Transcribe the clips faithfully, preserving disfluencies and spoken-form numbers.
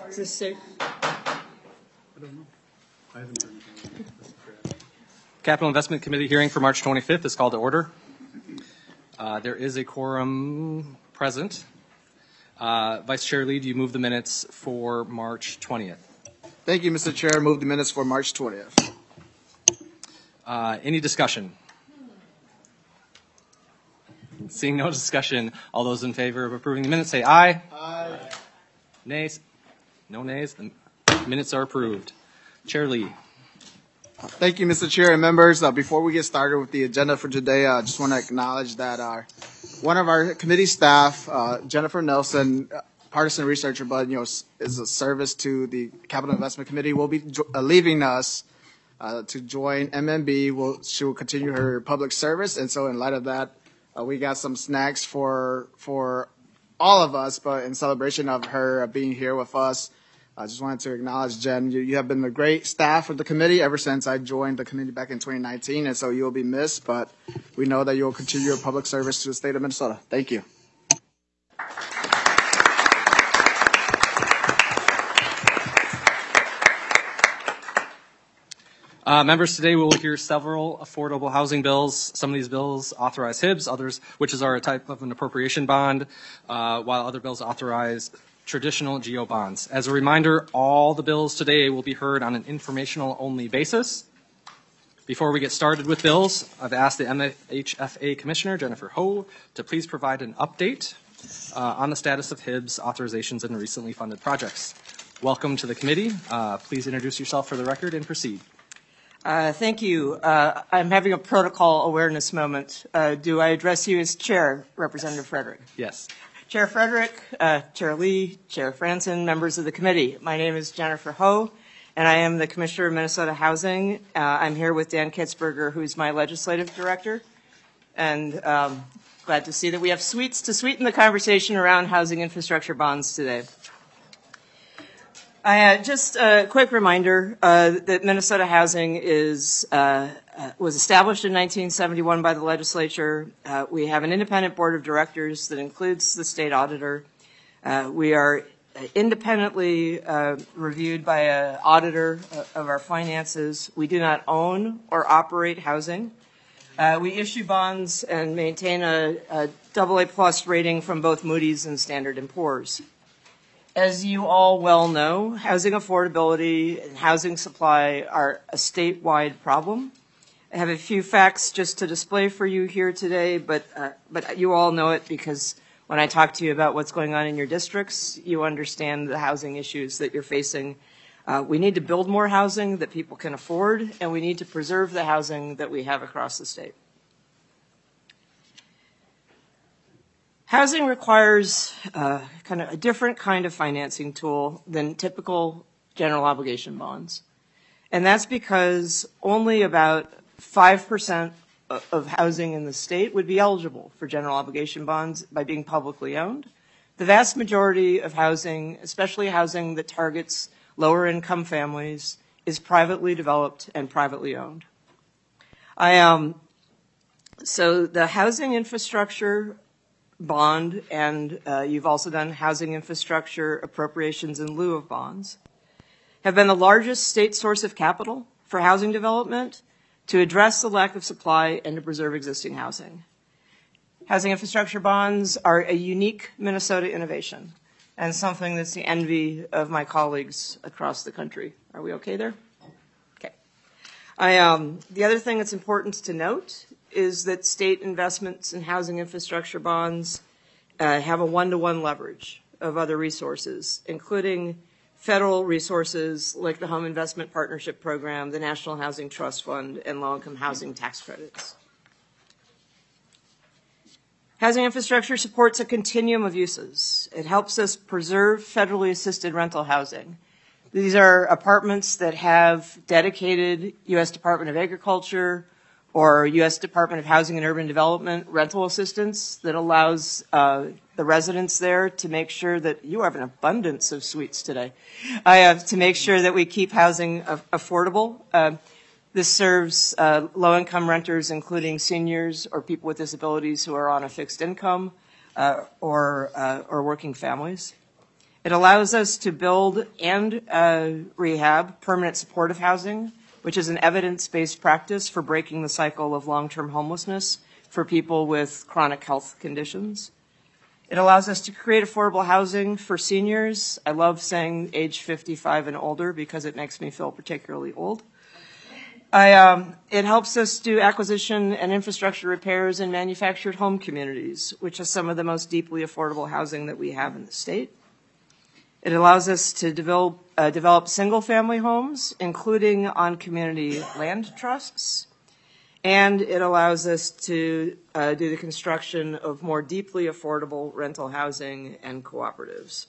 Is this safe? I don't know. I haven't heard anything. Capital Investment Committee hearing for March twenty-fifth is called to order. Uh, there is a quorum present. Uh, Vice Chair Lee, do you move the minutes for March twentieth? Thank you, Mister Chair. Move the minutes for March twentieth. Uh, any discussion? Seeing no discussion, all those in favor of approving the minutes say aye. Aye. Nays? No nays? The minutes are approved. Chair Lee. Thank you, Mister Chair and members. Uh, before we get started with the agenda for today, I uh, just want to acknowledge that our one of our committee staff, uh, Jennifer Nelson, uh, partisan researcher, but you know is a service to the Capital Investment Committee, will be jo- uh, leaving us uh, to join M M B. Will she will continue her public service, and so in light of that, uh, we got some snacks for for all of us, but in celebration of her uh, being here with us. I just wanted to acknowledge, Jen, you, you have been a great staff of the committee ever since I joined the committee back in twenty nineteen, and so you will be missed, but we know that you will continue your public service to the state of Minnesota. Thank you. Uh, members, today we will hear several affordable housing bills. Some of these bills authorize H I Bs, others, which is our type of an appropriation bond, uh, while other bills authorize traditional G O bonds. As a reminder, all the bills today will be heard on an informational only basis. Before we get started with bills, I've asked the M H F A Commissioner, Jennifer Ho, to please provide an update uh, on the status of H I Bs, authorizations, and recently funded projects. Welcome to the committee. Uh, please introduce yourself for the record and proceed. Uh, thank you. Uh, I'm having a protocol awareness moment. Uh, do I address you as Chair, Representative Frederick? Yes. Chair Frederick, uh, Chair Lee, Chair Franson, members of the committee. My name is Jennifer Ho, and I am the Commissioner of Minnesota Housing. Uh, I'm here with Dan Kitzberger, who's my legislative director, and um, glad to see that we have sweets to sweeten the conversation around housing infrastructure bonds today. I, uh, just a quick reminder uh, that Minnesota Housing is uh, uh, was established in nineteen seventy-one by the legislature. Uh, we have an independent board of directors that includes the state auditor. Uh, we are independently uh, reviewed by an auditor of our finances. We do not own or operate housing. Uh, we issue bonds and maintain a, a double A plus rating from both Moody's and Standard and Poor's. As you all well know, housing affordability and housing supply are a statewide problem. I have a few facts just to display for you here today, but uh, but you all know it because when I talk to you about what's going on in your districts, you understand the housing issues that you're facing. Uh, we need to build more housing that people can afford, and we need to preserve the housing that we have across the state. Housing requires uh, kind of a different kind of financing tool than typical general obligation bonds. And that's because only about five percent of housing in the state would be eligible for general obligation bonds by being publicly owned. The vast majority of housing, especially housing that targets lower income families, is privately developed and privately owned. I, um, so the housing infrastructure bond, and uh, you've also done housing infrastructure appropriations in lieu of bonds, have been the largest state source of capital for housing development to address the lack of supply and to preserve existing housing. Housing infrastructure bonds are a unique Minnesota innovation and something that's the envy of my colleagues across the country. Are we okay there? Okay. I, um, the other thing that's important to note is that state investments in housing infrastructure bonds uh, have a one-to-one leverage of other resources, including federal resources like the Home Investment Partnership Program, the National Housing Trust Fund, and low-income housing tax credits. Housing infrastructure supports a continuum of uses. It helps us preserve federally assisted rental housing. These are apartments that have dedicated U S Department of Agriculture or U S Department of Housing and Urban Development rental assistance that allows uh, the residents there to make sure that you have an abundance of suites today. I have to make sure that we keep housing af- affordable. Uh, this serves uh, low-income renters, including seniors or people with disabilities who are on a fixed income uh, or uh, or working families. It allows us to build and uh, rehab permanent supportive housing, which is an evidence-based practice for breaking the cycle of long-term homelessness for people with chronic health conditions. It allows us to create affordable housing for seniors. I love saying age fifty-five and older because it makes me feel particularly old. I, um, it helps us do acquisition and infrastructure repairs in manufactured home communities, which is some of the most deeply affordable housing that we have in the state. It allows us to develop, uh, develop single-family homes, including on community land trusts. And it allows us to uh, do the construction of more deeply affordable rental housing and cooperatives.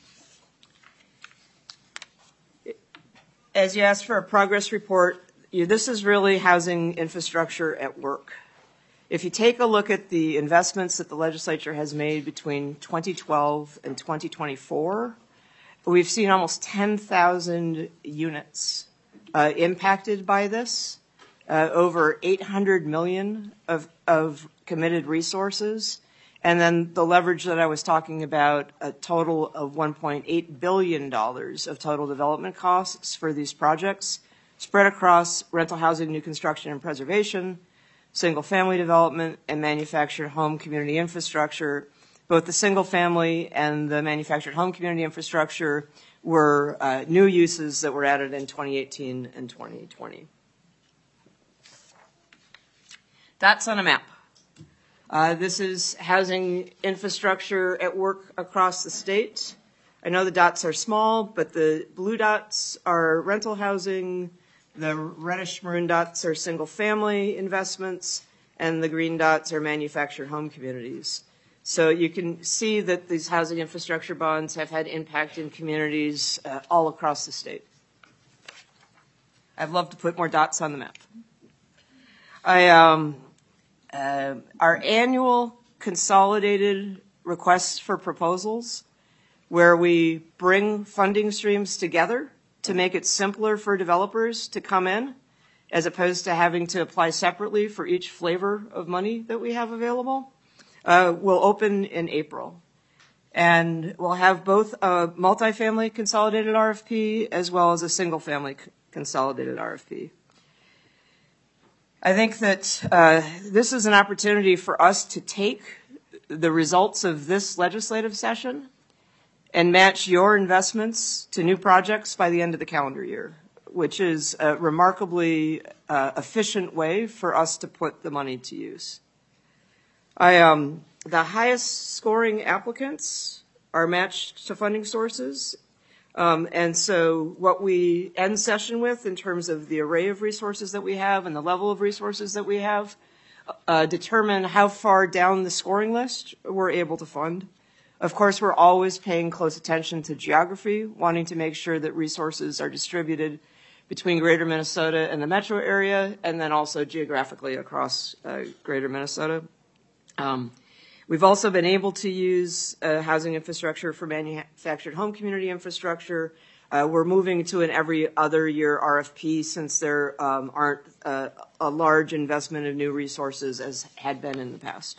As you asked for a progress report, you, this is really housing infrastructure at work. If you take a look at the investments that the legislature has made between twenty twelve and twenty twenty-four, we've seen almost ten thousand units uh, impacted by this, uh, over eight hundred million of, of committed resources, and then the leverage that I was talking about, a total of one point eight billion dollars of total development costs for these projects, spread across rental housing, new construction and preservation, single-family development, and manufactured home community infrastructure. Both the single-family and the manufactured home community infrastructure were uh, new uses that were added in twenty eighteen and twenty twenty. That's on a map. Uh, this is housing infrastructure at work across the state. I know the dots are small, but the blue dots are rental housing, the reddish maroon dots are single-family investments, and the green dots are manufactured home communities. So you can see that these housing infrastructure bonds have had impact in communities uh, all across the state. I'd love to put more dots on the map. I, um, uh, our annual consolidated requests for proposals, where we bring funding streams together to make it simpler for developers to come in, as opposed to having to apply separately for each flavor of money that we have available, uh, will open in April. And we'll have both a multifamily consolidated R F P as well as a single-family consolidated R F P. I think that uh, this is an opportunity for us to take the results of this legislative session and match your investments to new projects by the end of the calendar year, which is a remarkably uh, efficient way for us to put the money to use. I, um, the highest scoring applicants are matched to funding sources. Um, and so what we end session with in terms of the array of resources that we have and the level of resources that we have uh, determine how far down the scoring list we're able to fund. Of course, we're always paying close attention to geography, wanting to make sure that resources are distributed between greater Minnesota and the metro area, and then also geographically across uh, greater Minnesota. Um, we've also been able to use uh, housing infrastructure for manufactured home community infrastructure. Uh, we're moving to an every other year R F P since there um, aren't uh, a large investment of new resources as had been in the past.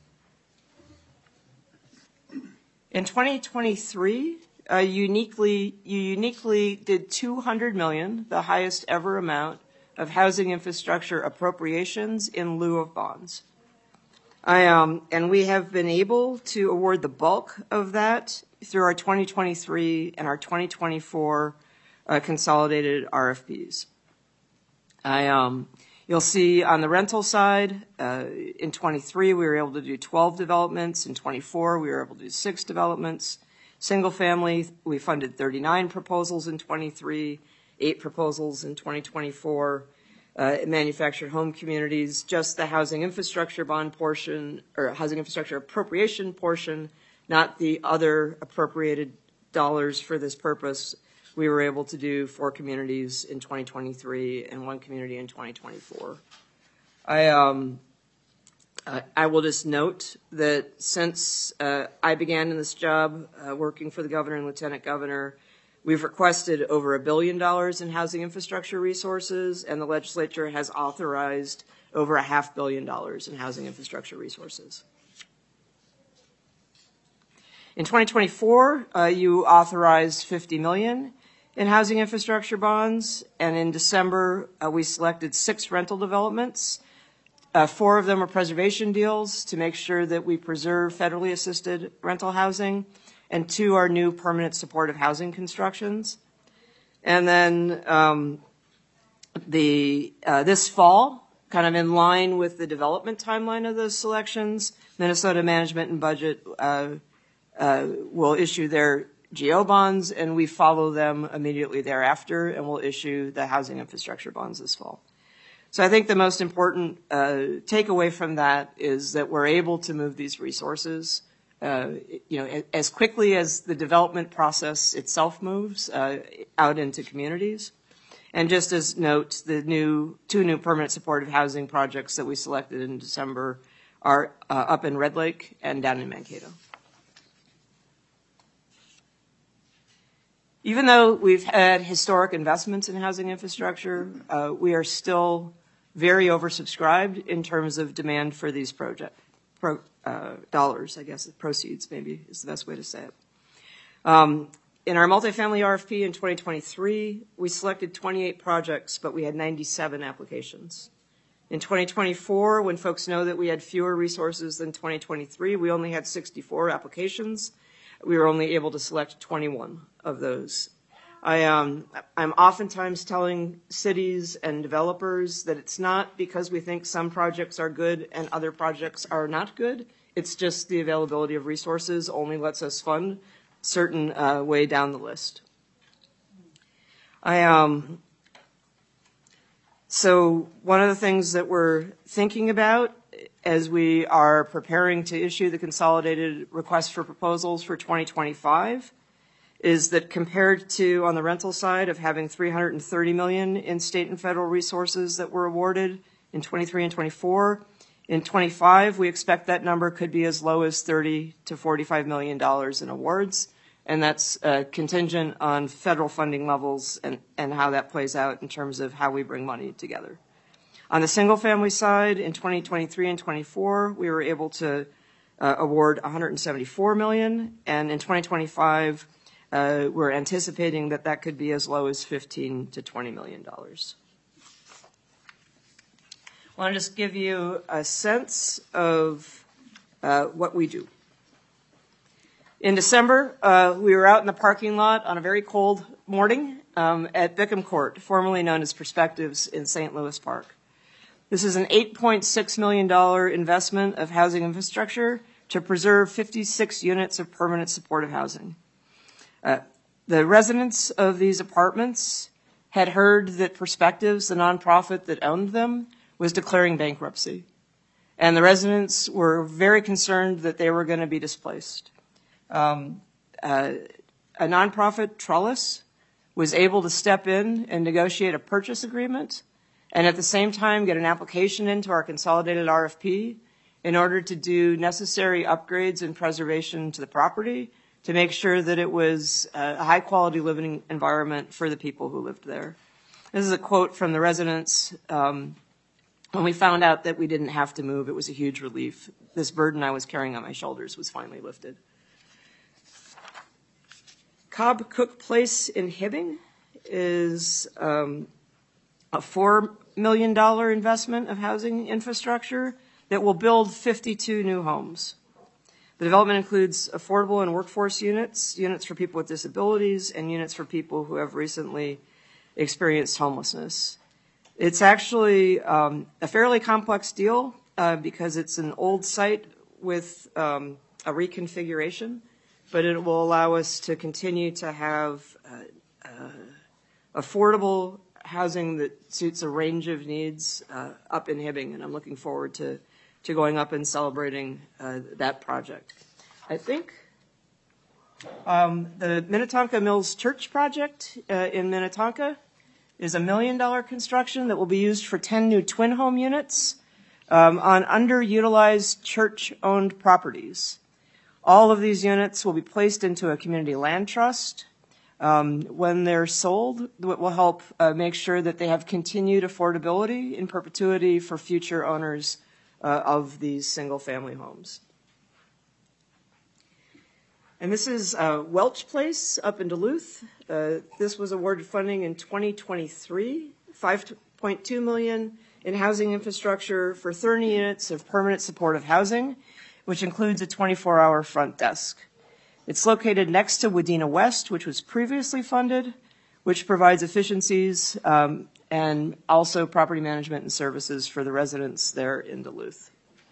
In twenty twenty-three, uh, uniquely, you uniquely did two hundred million dollars, the highest ever amount of housing infrastructure appropriations in lieu of bonds. I, um, and we have been able to award the bulk of that through our twenty twenty-three and our twenty twenty-four uh, consolidated R F Ps. I, um, you'll see on the rental side, uh, in twenty-three we were able to do twelve developments. In twenty-four we were able to do six developments. Single family, we funded thirty-nine proposals in twenty-three, eight proposals in twenty twenty-four. Uh, manufactured home communities, just the housing infrastructure bond portion, or housing infrastructure appropriation portion, not the other appropriated dollars for this purpose, we were able to do four communities in twenty twenty-three and one community in twenty twenty-four. I, um, uh, I will just note that since uh, I began in this job uh, working for the governor and lieutenant governor, we've requested over a billion dollars in housing infrastructure resources, and the legislature has authorized over a half billion dollars in housing infrastructure resources. In twenty twenty-four, uh, you authorized fifty million dollars in housing infrastructure bonds, and in December, uh, we selected six rental developments. Uh, four of them are preservation deals to make sure that we preserve federally assisted rental housing, and two are new permanent supportive housing constructions. And then um, the uh, this fall, kind of in line with the development timeline of those selections, Minnesota Management and Budget uh, uh, will issue their G O bonds, and we follow them immediately thereafter, and we'll issue the housing infrastructure bonds this fall. So I think the most important uh, takeaway from that is that we're able to move these resources, uh, you know, as quickly as the development process itself moves uh, out into communities. And just as note, the new two new permanent supportive housing projects that we selected in December are uh, up in Red Lake and down in Mankato. Even though we've had historic investments in housing infrastructure, uh, we are still very oversubscribed in terms of demand for these project pro, uh, dollars, I guess, proceeds maybe is the best way to say it. Um, in our multifamily R F P in twenty twenty-three, we selected twenty-eight projects, but we had ninety-seven applications. In twenty twenty-four, when folks know that we had fewer resources than twenty twenty-three, we only had sixty-four applications. We were only able to select twenty-one of those. I, um, I'm oftentimes telling cities and developers that it's not because we think some projects are good and other projects are not good. It's just the availability of resources only lets us fund certain uh, way down the list. I, um, so one of the things that we're thinking about as we are preparing to issue the consolidated request for proposals for twenty twenty-five is that compared to, on the rental side, of having three hundred thirty million dollars in state and federal resources that were awarded in twenty-three and twenty-four, in twenty-five, we expect that number could be as low as thirty to forty-five million dollars in awards, and that's uh, contingent on federal funding levels and, and how that plays out in terms of how we bring money together. On the single-family side, in twenty twenty-three and twenty-four, we were able to uh, award one hundred seventy-four million dollars, and in twenty twenty-five, uh, we're anticipating that that could be as low as fifteen to twenty million dollars. I want to just give you a sense of uh, what we do. In December, uh, we were out in the parking lot on a very cold morning um, at Bickham Court, formerly known as Perspectives in Saint Louis Park. This is an eight point six million dollars investment of housing infrastructure to preserve fifty-six units of permanent supportive housing. Uh, the residents of these apartments had heard that Perspectives, the nonprofit that owned them, was declaring bankruptcy. And the residents were very concerned that they were going to be displaced. Um, uh, a nonprofit, Trellis, was able to step in and negotiate a purchase agreement and at the same time get an application into our consolidated R F P in order to do necessary upgrades and preservation to the property to make sure that it was a high-quality living environment for the people who lived there. This is a quote from the residents. Um, when we found out that we didn't have to move, it was a huge relief. This burden I was carrying on my shoulders was finally lifted. Cobb Cook Place in Hibbing is um, a four million dollars investment of housing infrastructure that will build fifty-two new homes. The development includes affordable and workforce units, units for people with disabilities, and units for people who have recently experienced homelessness. It's actually um, a fairly complex deal uh, because it's an old site with um, a reconfiguration, but it will allow us to continue to have uh, uh, affordable housing that suits a range of needs uh, up in Hibbing, and I'm looking forward to, to going up and celebrating uh, that project. I think um, the Minnetonka Mills Church project uh, in Minnetonka is a million dollar construction that will be used for ten new twin home units um, on underutilized church-owned properties. All of these units will be placed into a community land trust. Um, when they're sold, it will help uh, make sure that they have continued affordability in perpetuity for future owners uh, of these single-family homes. And this is uh, Welch Place up in Duluth. Uh, this was awarded funding in twenty twenty-three, five point two million dollars in housing infrastructure for thirty units of permanent supportive housing, which includes a twenty-four hour front desk. It's located next to Wadena West, which was previously funded, which provides efficiencies um, and also property management and services for the residents there in Duluth.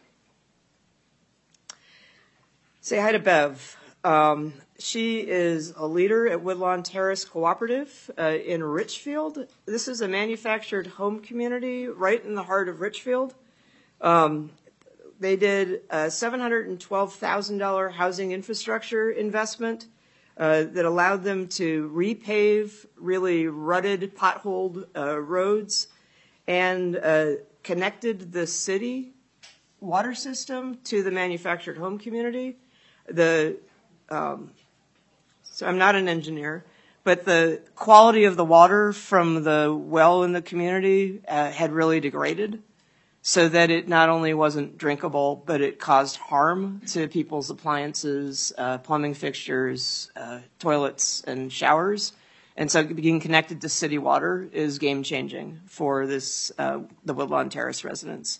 Say hi to Bev. Um, she is a leader at Woodlawn Terrace Cooperative uh, in Richfield. This is a manufactured home community right in the heart of Richfield. Um, they did a seven hundred twelve thousand dollars housing infrastructure investment uh, that allowed them to repave really rutted, potholed uh, roads and uh, connected the city water system to the manufactured home community. The Um, so I'm not an engineer, but the quality of the water from the well in the community uh, had really degraded so that it not only wasn't drinkable, but it caused harm to people's appliances, uh, plumbing fixtures, uh, toilets, and showers. And so being connected to city water is game changing for this, uh, the Woodlawn Terrace residents.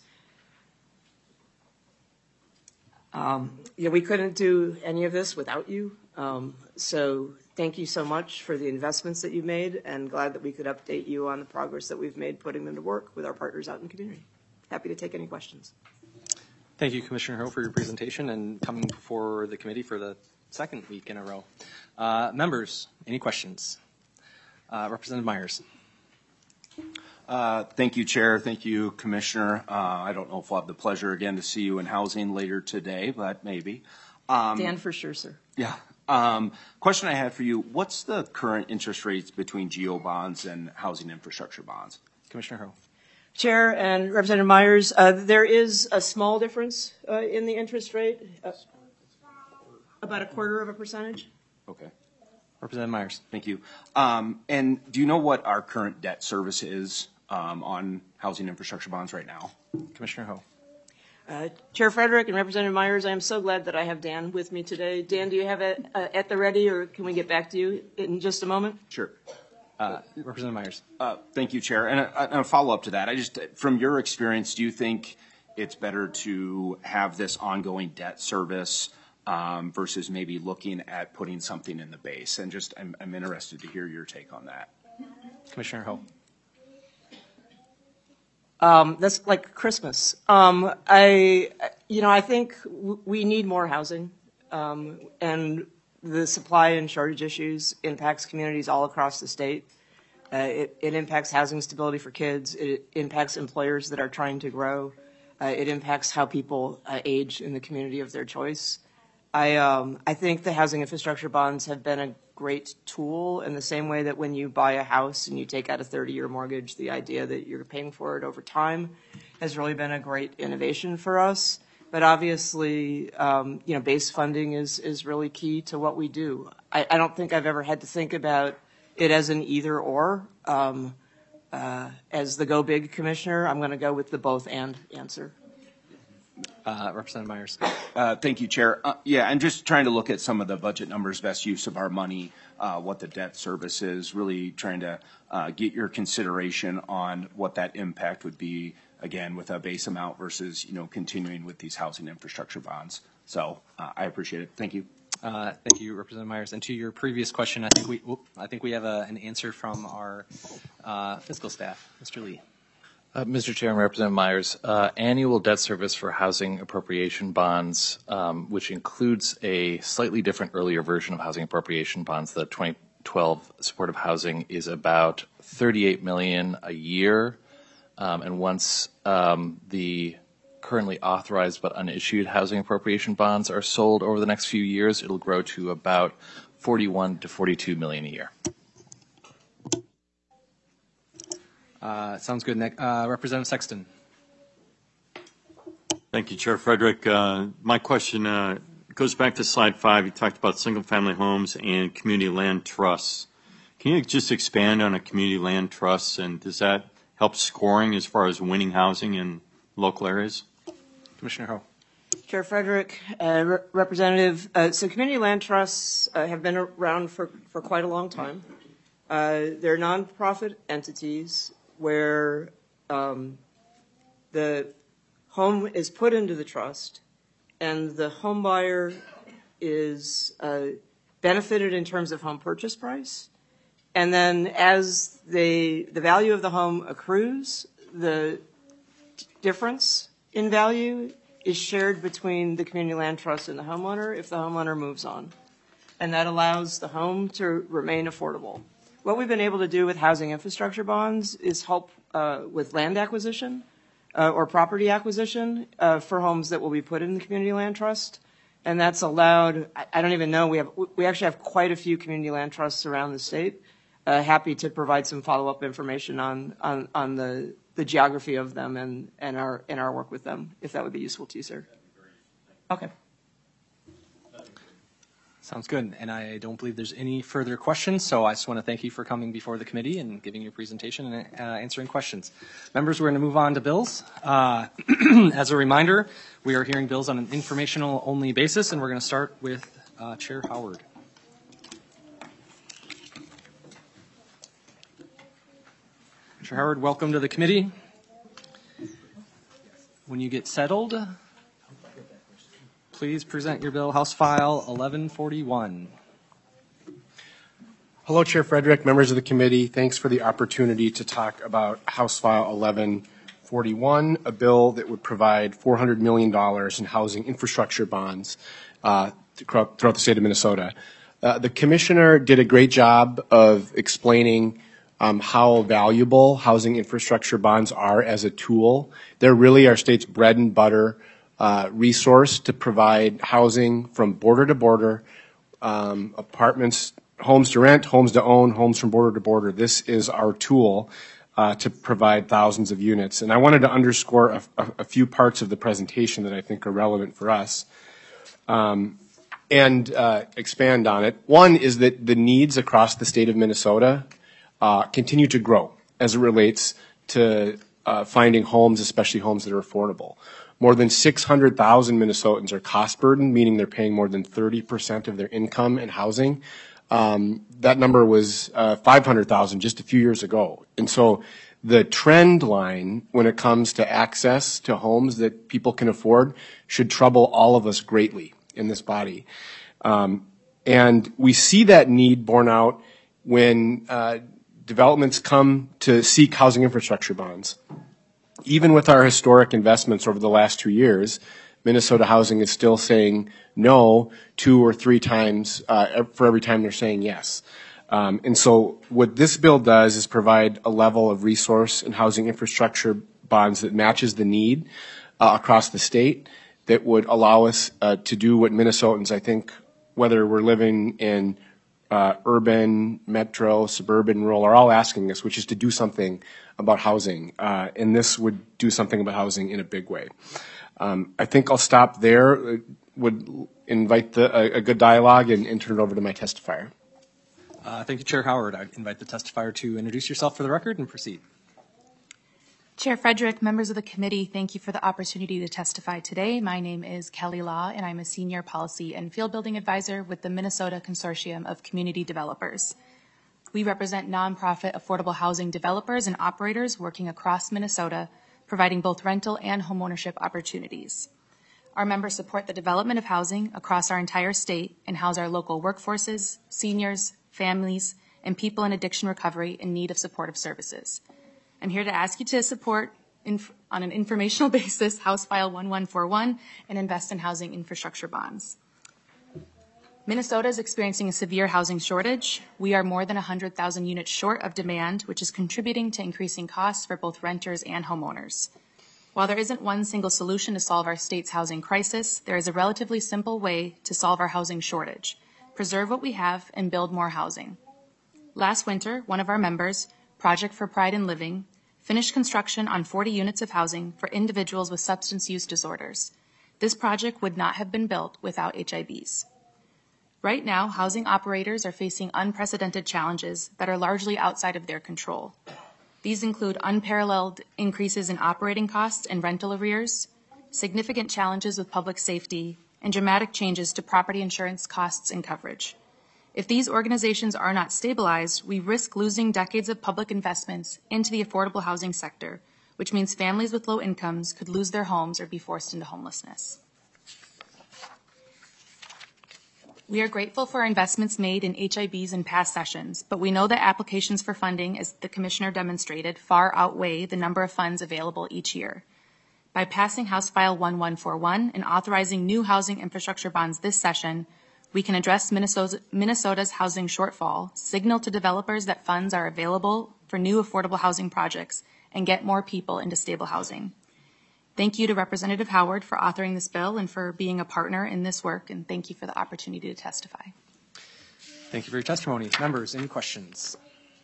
Um, yeah, we couldn't do any of this without you. Um, so thank you so much for the investments that you've made, and glad that we could update you on the progress that we've made putting them to work with our partners out in the community. Happy to take any questions. Thank you, Commissioner Ho, for your presentation and coming before the committee for the second week in a row. Uh, members, any questions? Uh, Representative Myers. Uh, thank you, Chair. Thank you, Commissioner. Uh, I don't know if we'll have the pleasure again to see you in housing later today, but maybe. Um, Dan, for sure, sir. Yeah. Um, question I had for you, what's the current interest rates between G O bonds and housing infrastructure bonds? Commissioner Ho. Chair and Representative Myers, uh, there is a small difference uh, in the interest rate, uh, about a quarter of a percentage. Okay. Representative Myers. Thank you. Um, and do you know what our current debt service is um, on housing infrastructure bonds right now? Commissioner Ho. Uh, Chair Frederick and Representative Myers, I am so glad that I have Dan with me today. Dan, do you have it uh, at the ready, or can we get back to you in just a moment? Sure. Uh, Representative Myers. Uh, thank you, Chair. And a, and a follow-up to that, I just, from your experience, do you think it's better to have this ongoing debt service um, versus maybe looking at putting something in the base? And just, I'm, I'm interested to hear your take on that. Commissioner Ho. Um, that's like Christmas. Um, I, you know, I think w- we need more housing, um, and the supply and shortage issues impacts communities all across the state. Uh, it, it impacts housing stability for kids. It impacts employers that are trying to grow. Uh, it impacts how people uh, age in the community of their choice. I, um, I think the housing infrastructure bonds have been a great tool in the same way that when you buy a house and you take out a thirty year mortgage, the idea that you're paying for it over time has really been a great innovation for us. But obviously, um, you know, base funding is, is really key to what we do. I, I don't think I've ever had to think about it as an either or. Um, uh, as the Go Big Commissioner, I'm going to go with the both and answer. Uh, Representative Myers. Uh, thank you, Chair. Uh, yeah, I'm just trying to look at some of the budget numbers, best use of our money, uh, what the debt service is, really trying to uh, get your consideration on what that impact would be, again, with a base amount versus, you know, continuing with these housing infrastructure bonds. So uh, I appreciate it. Thank you. Uh, thank you, Representative Myers. And to your previous question, I think we, whoop, I think we have a, an answer from our uh, fiscal staff. Mister Lee. Uh, Mister Chair and Representative Myers, uh, annual debt service for housing appropriation bonds, um, which includes a slightly different earlier version of housing appropriation bonds, the twenty twelve supportive housing, is about thirty-eight million dollars a year. Um, and once um, the currently authorized but unissued housing appropriation bonds are sold over the next few years, it'll grow to about forty-one to forty-two million dollars a year. Uh, sounds good, Nick. Uh, Representative Sexton. Thank you, Chair Frederick. Uh, my question uh, goes back to slide five. You talked about single-family homes and community land trusts. Can you just expand on a community land trust, and does that help scoring as far as winning housing in local areas? Commissioner Ho. Chair Frederick, uh, Re- Representative, uh, so community land trusts uh, have been around for, for quite a long time. Uh, they're nonprofit entities where um, the home is put into the trust and the home buyer is uh, benefited in terms of home purchase price. And then as they, the value of the home accrues, the difference in value is shared between the community land trust and the homeowner if the homeowner moves on. And that allows the home to remain affordable. What we've been able to do with housing infrastructure bonds is help uh, with land acquisition uh, or property acquisition uh, for homes that will be put in the community land trust. And that's allowed, I, I don't even know, we have we actually have quite a few community land trusts around the state. Uh, happy to provide some follow-up information on, on, on the the geography of them and, and our and our work with them, if that would be useful to you, sir. Okay. Sounds good. And I don't believe there's any further questions, so I just want to thank you for coming before the committee and giving your presentation and uh, answering questions. Members, we're going to move on to bills. Uh, as a reminder, we are hearing bills on an informational only basis, and we're going to start with uh, Chair Howard. Chair Howard, welcome to the committee. When you get settled, please present your bill, House File eleven forty-one. Hello, Chair Frederick, members of the committee. Thanks for the opportunity to talk about House File eleven forty-one, a bill that would provide four hundred million dollars in housing infrastructure bonds uh, throughout the state of Minnesota. Uh, the commissioner did a great job of explaining Um, how valuable housing infrastructure bonds are as a tool. They're really our state's bread and butter uh, resource to provide housing from border to border, um, apartments, homes to rent, homes to own, homes from border to border. This is our tool uh, to provide thousands of units. And I wanted to underscore a, a, a few parts of the presentation that I think are relevant for us. Um, and uh, expand on it. One is that the needs across the state of Minnesota Uh, continue to grow as it relates to uh, finding homes, especially homes that are affordable. More than six hundred thousand Minnesotans are cost burdened, meaning they're paying more than thirty percent of their income in housing. Um, that number was uh, five hundred thousand just a few years ago. And so the trend line when it comes to access to homes that people can afford should trouble all of us greatly in this body. Um, and we see that need borne out when uh, developments come to seek housing infrastructure bonds. Even with our historic investments over the last two years, Minnesota Housing is still saying no two or three times uh, for every time they're saying yes. Um, and so what this bill does is provide a level of resource and housing infrastructure bonds that matches the need uh, across the state that would allow us uh, to do what Minnesotans, I think, whether we're living in Uh, urban, metro, suburban, rural are all asking us, which is to do something about housing. Uh, and this would do something about housing in a big way. Um, I think I'll stop there. Uh, would invite the, a, a good dialogue and, and turn it over to my testifier. Uh, thank you, Chair Howard. I invite the testifier to introduce yourself for the record and proceed. Chair Frederick, members of the committee, thank you for the opportunity to testify today. My name is Kelly Law, and I'm a senior policy and field building advisor with the Minnesota Consortium of Community Developers. We represent nonprofit affordable housing developers and operators working across Minnesota, providing both rental and homeownership opportunities. Our members support the development of housing across our entire state and house our local workforces, seniors, families, and people in addiction recovery in need of supportive services. I'm here to ask you to support, inf- on an informational basis, House File eleven forty-one and invest in housing infrastructure bonds. Minnesota is experiencing a severe housing shortage. We are more than one hundred thousand units short of demand, which is contributing to increasing costs for both renters and homeowners. While there isn't one single solution to solve our state's housing crisis, there is a relatively simple way to solve our housing shortage: preserve what we have and build more housing. Last winter, one of our members, Project for Pride in Living, finished construction on forty units of housing for individuals with substance use disorders. This project would not have been built without H I Bs. Right now, housing operators are facing unprecedented challenges that are largely outside of their control. These include unparalleled increases in operating costs and rental arrears, significant challenges with public safety, and dramatic changes to property insurance costs and coverage. If these organizations are not stabilized, we risk losing decades of public investments into the affordable housing sector, which means families with low incomes could lose their homes or be forced into homelessness. We are grateful for investments made in H I Bs in past sessions, but we know that applications for funding, as the Commissioner demonstrated, far outweigh the number of funds available each year. By passing House File one one four one and authorizing new housing infrastructure bonds this session, we can address Minnesota, Minnesota's housing shortfall, signal to developers that funds are available for new affordable housing projects, and get more people into stable housing. Thank you to Representative Howard for authoring this bill and for being a partner in this work, and thank you for the opportunity to testify. Thank you for your testimony. Members, any questions?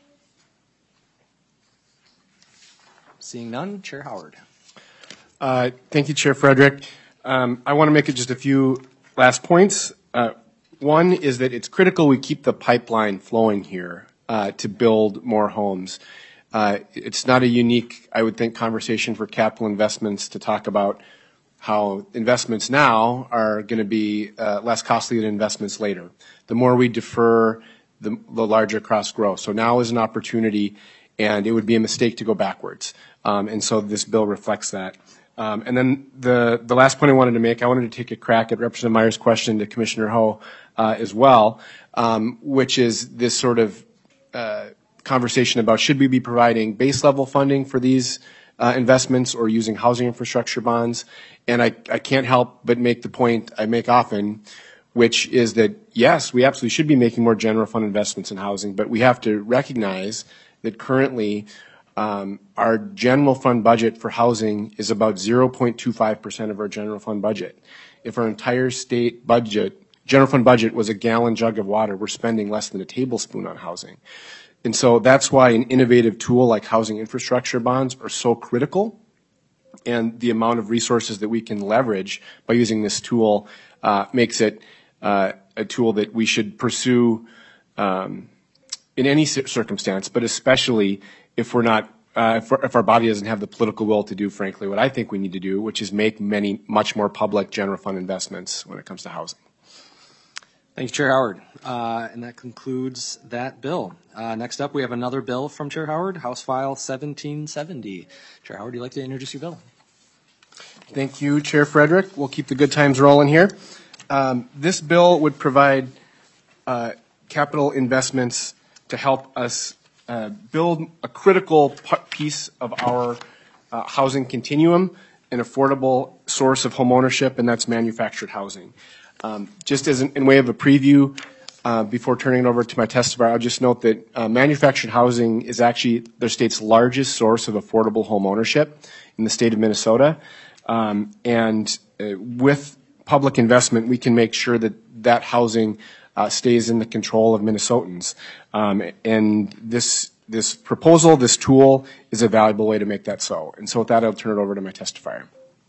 Seeing none, Chair Howard. Uh, thank you, Chair Frederick. Um, I want to make it just a few last points. Uh, one is that it's critical we keep the pipeline flowing here uh, to build more homes. Uh, it's not a unique, I would think, conversation for capital investments to talk about how investments now are going to be uh, less costly than investments later. The more we defer, the, the larger costs grow. So now is an opportunity, and it would be a mistake to go backwards. Um, and so this bill reflects that. Um, and then the, the last point I wanted to make, I wanted to take a crack at Representative Meyer's question to Commissioner Ho uh, as well, um, which is this sort of uh, conversation about should we be providing base level funding for these uh, investments or using housing infrastructure bonds. And I, I can't help but make the point I make often, which is that, yes, we absolutely should be making more general fund investments in housing, but we have to recognize that currently Um, our general fund budget for housing is about zero point two five percent of our general fund budget. If our entire state budget, general fund budget, was a gallon jug of water, we're spending less than a tablespoon on housing. And so that's why an innovative tool like housing infrastructure bonds are so critical, and the amount of resources that we can leverage by using this tool uh, makes it uh, a tool that we should pursue um, in any circumstance, but especially if we're not, uh, if, we're, if our body doesn't have the political will to do, frankly, what I think we need to do, which is make many, much more public general fund investments when it comes to housing. Thank you, Chair Howard. Uh, and that concludes that bill. Uh, next up, we have another bill from Chair Howard, House File seventeen seventy. Chair Howard, would you like to introduce your bill? Thank you, Chair Frederick. We'll keep the good times rolling here. Um, this bill would provide uh, capital investments to help us Uh, build a critical piece of our uh, housing continuum, an affordable source of home ownership, and that's manufactured housing. Um, just as an, in way of a preview, uh, before turning it over to my testifier, I'll just note that uh, manufactured housing is actually the state's largest source of affordable home ownership in the state of Minnesota. Um, and uh, with public investment, we can make sure that that housing Uh, stays in the control of Minnesotans. Um, and this this proposal, this tool, is a valuable way to make that so. And so with that, I'll turn it over to my testifier.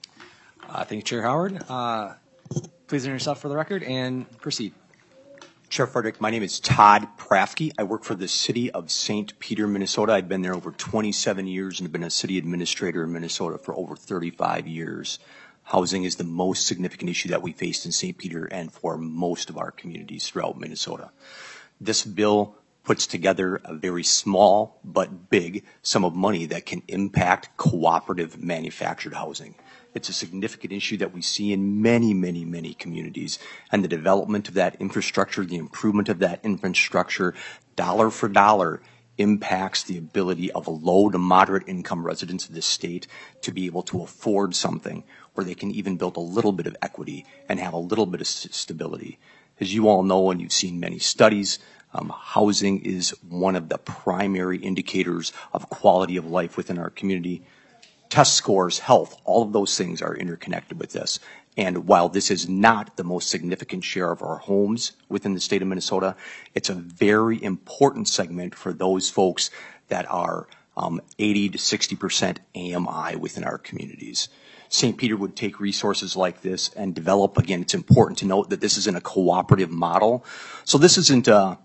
Uh, thank you, Chair Howard. Uh, please introduce yourself for the record and proceed. Chair Frederick, my name is Todd Prafke. I work for the city of Saint Peter, Minnesota. I've been there over twenty-seven years and have been a city administrator in Minnesota for over thirty-five years. Housing is the most significant issue that we faced in Saint Peter and for most of our communities throughout Minnesota. This bill puts together a very small but big sum of money that can impact cooperative manufactured housing. It's a significant issue that we see in many, many, many communities, and the development of that infrastructure, the improvement of that infrastructure, dollar for dollar, impacts the ability of low to moderate income residents of this state to be able to afford something where they can even build a little bit of equity and have a little bit of stability. As you all know, and you've seen many studies, um, housing is one of the primary indicators of quality of life within our community. Test scores, health, all of those things are interconnected with this. And while this is not the most significant share of our homes within the state of Minnesota, it's a very important segment for those folks that are um, eighty to sixty percent A M I within our communities. Saint Peter would take resources like this and develop, again, it's important to note that this is in a cooperative model. So this isn't, uh,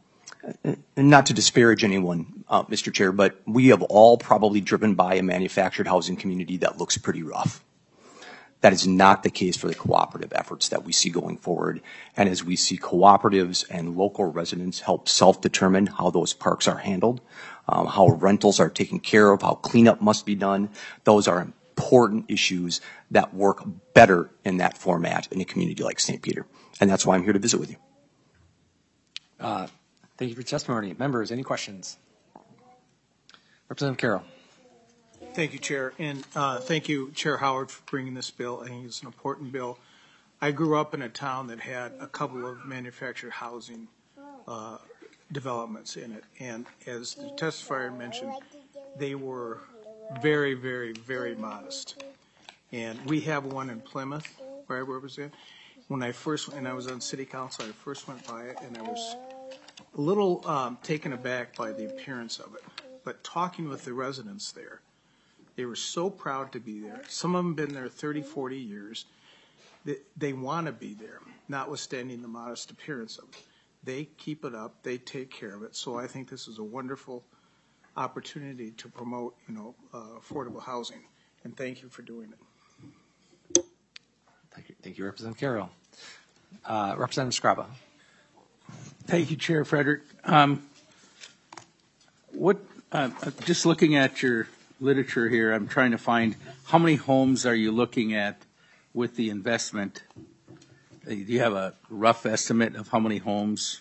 not to disparage anyone, uh, Mister Chair, but we have all probably driven by a manufactured housing community that looks pretty rough. That is not the case for the cooperative efforts that we see going forward. And as we see cooperatives and local residents help self-determine how those parks are handled, um, how rentals are taken care of, how cleanup must be done, those are important issues that work better in that format in a community like Saint Peter. And that's why I'm here to visit with you. Uh, thank you for your testimony. Members, any questions? Representative Carroll. Thank you, Chair, and uh, thank you, Chair Howard, for bringing this bill. I think it's an important bill. I grew up in a town that had a couple of manufactured housing uh, developments in it, and as the testifier mentioned, they were very, very, very modest. And we have one in Plymouth, where I represent. When I first, and I was on City Council, I first went by it, and I was a little um, taken aback by the appearance of it. But talking with the residents there, they were so proud to be there. Some of them have been there thirty, forty years. They, they want to be there, notwithstanding the modest appearance of it. They keep it up. They take care of it. So I think this is a wonderful opportunity to promote, you know, uh, affordable housing. And thank you for doing it. Thank you, thank you Representative Carroll. Uh, Representative Scraba. Thank you, Chair Frederick. Um, what, uh, just looking at your literature here, I'm trying to find how many homes are you looking at with the investment? Uh, do you have a rough estimate of how many homes?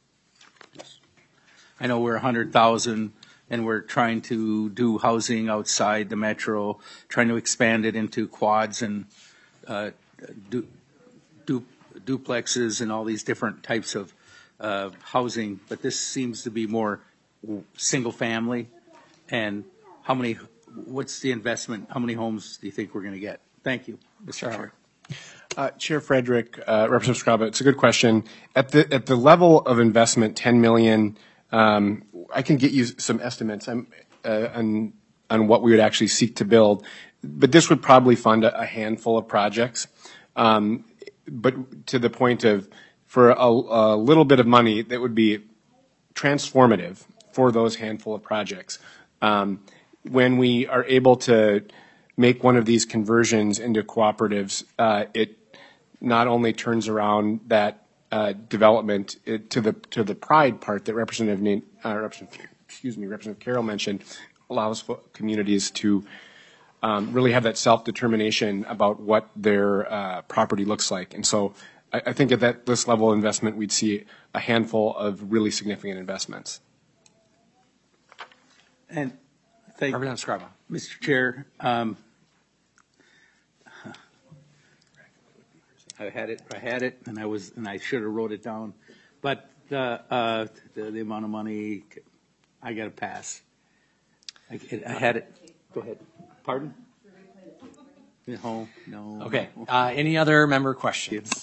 I know we're one hundred thousand and we're trying to do housing outside the metro, trying to expand it into quads and uh, du du duplexes and all these different types of uh, housing, but this seems to be more single family. And how many, what's the investment? How many homes do you think we're going to get? Thank you, Mister Howard. Uh, Chair Frederick, uh, Representative Scraba, it's a good question. At the at the level of investment, ten million, um, I can get you some estimates I'm, uh, on on what we would actually seek to build, but this would probably fund a, a handful of projects. Um, but to the point of, for a, a little bit of money, that would be transformative for those handful of projects. Um, when we are able to make one of these conversions into cooperatives, uh, it not only turns around that uh, development it, to the to the pride part that Representative, uh, Representative excuse me Representative Carroll mentioned, allows communities to um, really have that self-determination about what their uh, property looks like. And so I, I think at that this level of investment, we'd see a handful of really significant investments. And thank you, Mister Chair. Um, I had it. I had it, and I was, and I should have wrote it down. But uh, uh, the, the amount of money, I got to pass. I, I had it. Go ahead. Pardon? No, no. Okay. Uh, any other member questions?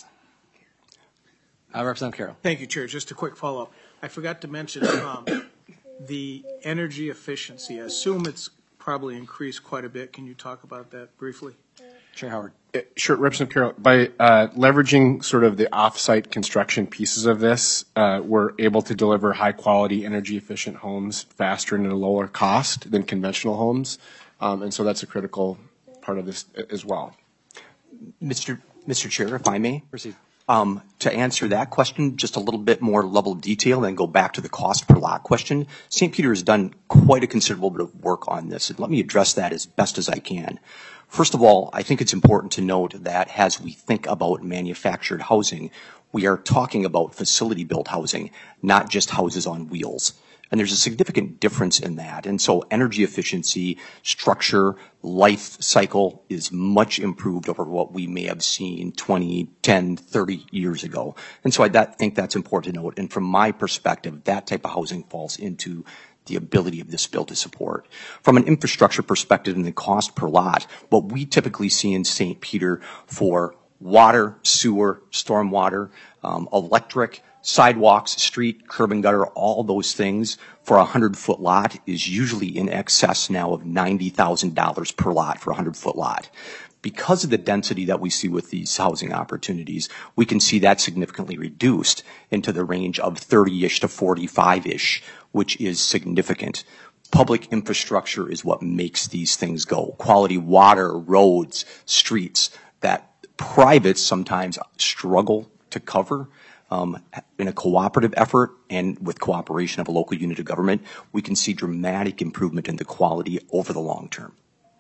Uh, Representative Carroll. Thank you, Chair. Just a quick follow-up. I forgot to mention um, the energy efficiency. I assume it's probably increased quite a bit. Can you talk about that briefly? Chair Howard. Uh, Sure, Representative Carroll. By uh, leveraging sort of the off-site construction pieces of this, uh, we're able to deliver high-quality, energy-efficient homes faster and at a lower cost than conventional homes, um, and so that's a critical part of this as well. Mister Mister Chair, if I may. Proceed. Um, to answer that question, just a little bit more level of detail and go back to the cost per lot question. Saint Peter has done quite a considerable bit of work on this, and let me address that as best as I can. First of all, I think it's important to note that as we think about manufactured housing, we are talking about facility-built housing, not just houses on wheels. And there's a significant difference in that. And so energy efficiency, structure, life cycle is much improved over what we may have seen twenty, ten, thirty years ago. And so I that, think that's important to note. And from my perspective, that type of housing falls into the ability of this bill to support. From an infrastructure perspective and the cost per lot, what we typically see in Saint Peter for water, sewer, stormwater, um, electric, sidewalks, street, curb and gutter, all those things for a hundred-foot lot is usually in excess now of ninety thousand dollars per lot for a hundred-foot lot. Because of the density that we see with these housing opportunities, we can see that significantly reduced into the range of thirty-ish to forty-five-ish, which is significant. Public infrastructure is what makes these things go. Quality water, roads, streets, that privates sometimes struggle to cover. Um, in a cooperative effort and with cooperation of a local unit of government, we can see dramatic improvement in the quality over the long term.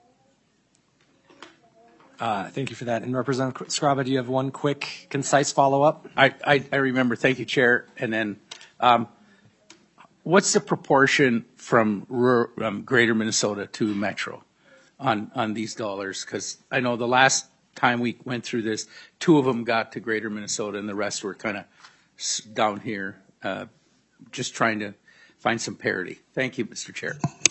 Uh, thank you for that. And Representative Scraba, do you have one quick, concise follow-up? I, I, I remember. Thank you, Chair. And then, um, what's the proportion from rural, um, Greater Minnesota to Metro on on these dollars? Because I know the last time we went through this, two of them got to Greater Minnesota, and the rest were kind of down here. Uh, just trying to find some parity. Thank you, Mister Chair.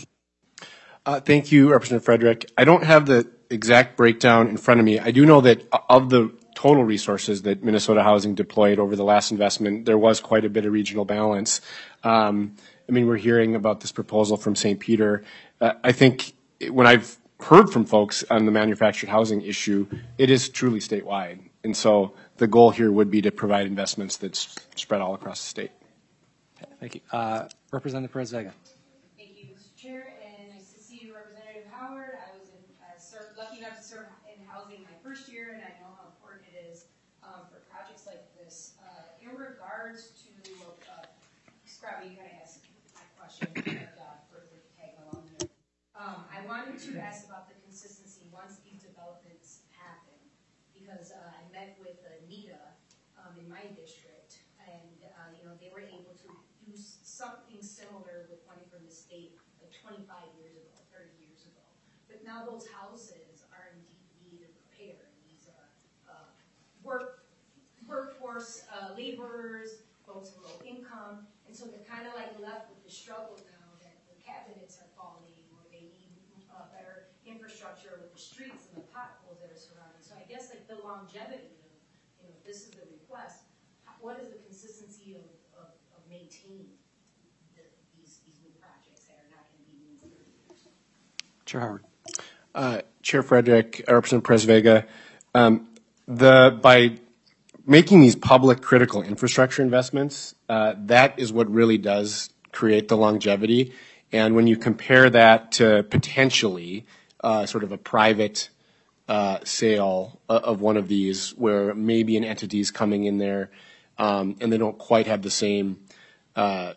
Uh, thank you, Representative Frederick. I don't have the exact breakdown in front of me. I do know that of the total resources that Minnesota Housing deployed over the last investment, there was quite a bit of regional balance. Um, I mean, we're hearing about this proposal from Saint Peter. Uh, I think when I've heard from folks on the manufactured housing issue, it is truly statewide. And so the goal here would be to provide investments that's spread all across the state. Okay, thank you. Uh, Representative Perez Vega. Thank you, Mister Chair, and nice to see you, Representative Howard. I was in, uh, served, lucky enough to serve in housing my first year, and I know how important it is um, for projects like this. Uh, in regards to, uh, Scrabby, you kind of asked my question, but uh, for the tag along there. Um, I wanted to ask about the consistency once these developments happen, because uh, I met with Anita um, in my district, and uh, you know they were able to do something similar with money from the state like twenty-five years ago, thirty years ago. But now those houses are in deep need of repair. These uh, uh, work workforce uh, laborers, folks with low income, and so they're kind of like left with the struggle now that the cabinets are falling, or they need uh, better infrastructure with the streets and the potholes that are surrounding. So I guess like the longevity of, you know, if this is the request, what is the consistency of, of, of maintaining the, these, these new projects that are not going to be moved thirty years? Chair Howard. Uh, Chair Frederick, uh, Representative Perez Vega, um, the, by making these public critical infrastructure investments, uh, that is what really does create the longevity. And when you compare that to potentially uh, sort of a private uh, sale of one of these, where maybe an entity is coming in there um, and they don't quite have the same uh,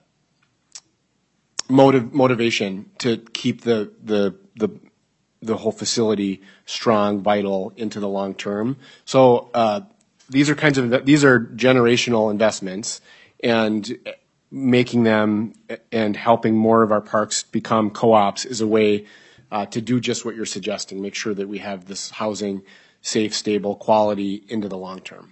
motive motivation to keep the the the the whole facility strong, vital into the long term. So uh, these are kinds of these are generational investments, and making them and helping more of our parks become co-ops is a way uh, to do just what you're suggesting. Make sure that we have this housing safe, stable, quality into the long term.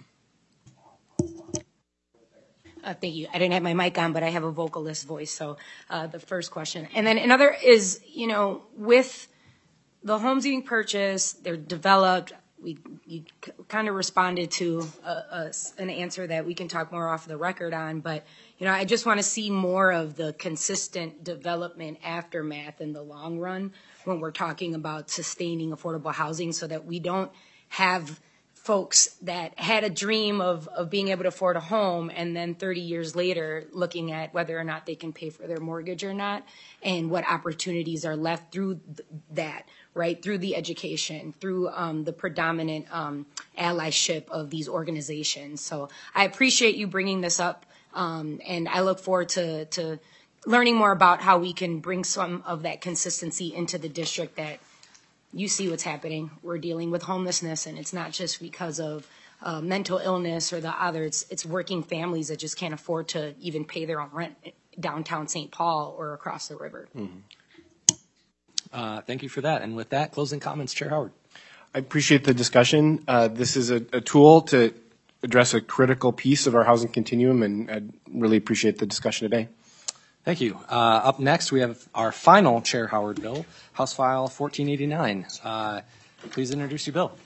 Uh, thank you. I didn't have my mic on, but I have a vocalist voice. So uh, the first question. And then another is, you know, with the homes being purchased, they're developed. We you kind of responded to a, a, an answer that we can talk more off the record on. But, you know, I just want to see more of the consistent development aftermath in the long run when we're talking about sustaining affordable housing, so that we don't have folks that had a dream of, of being able to afford a home and then thirty years later looking at whether or not they can pay for their mortgage or not, and what opportunities are left through th- that, right, through the education, through um, the predominant um, allyship of these organizations. So I appreciate you bringing this up, um, and I look forward to, to learning more about how we can bring some of that consistency into the district. That you see what's happening. We're dealing with homelessness, and it's not just because of uh, mental illness or the other. It's, it's working families that just can't afford to even pay their own rent downtown Saint Paul or across the river. Mm-hmm. Uh, thank you for that. And with that, closing comments, Chair Howard. I appreciate the discussion. Uh, this is a, a tool to address a critical piece of our housing continuum, and I really appreciate the discussion today. Thank you. Uh, up next, we have our final Chair Howard bill, House File fourteen eighty-nine. Uh, please introduce your bill.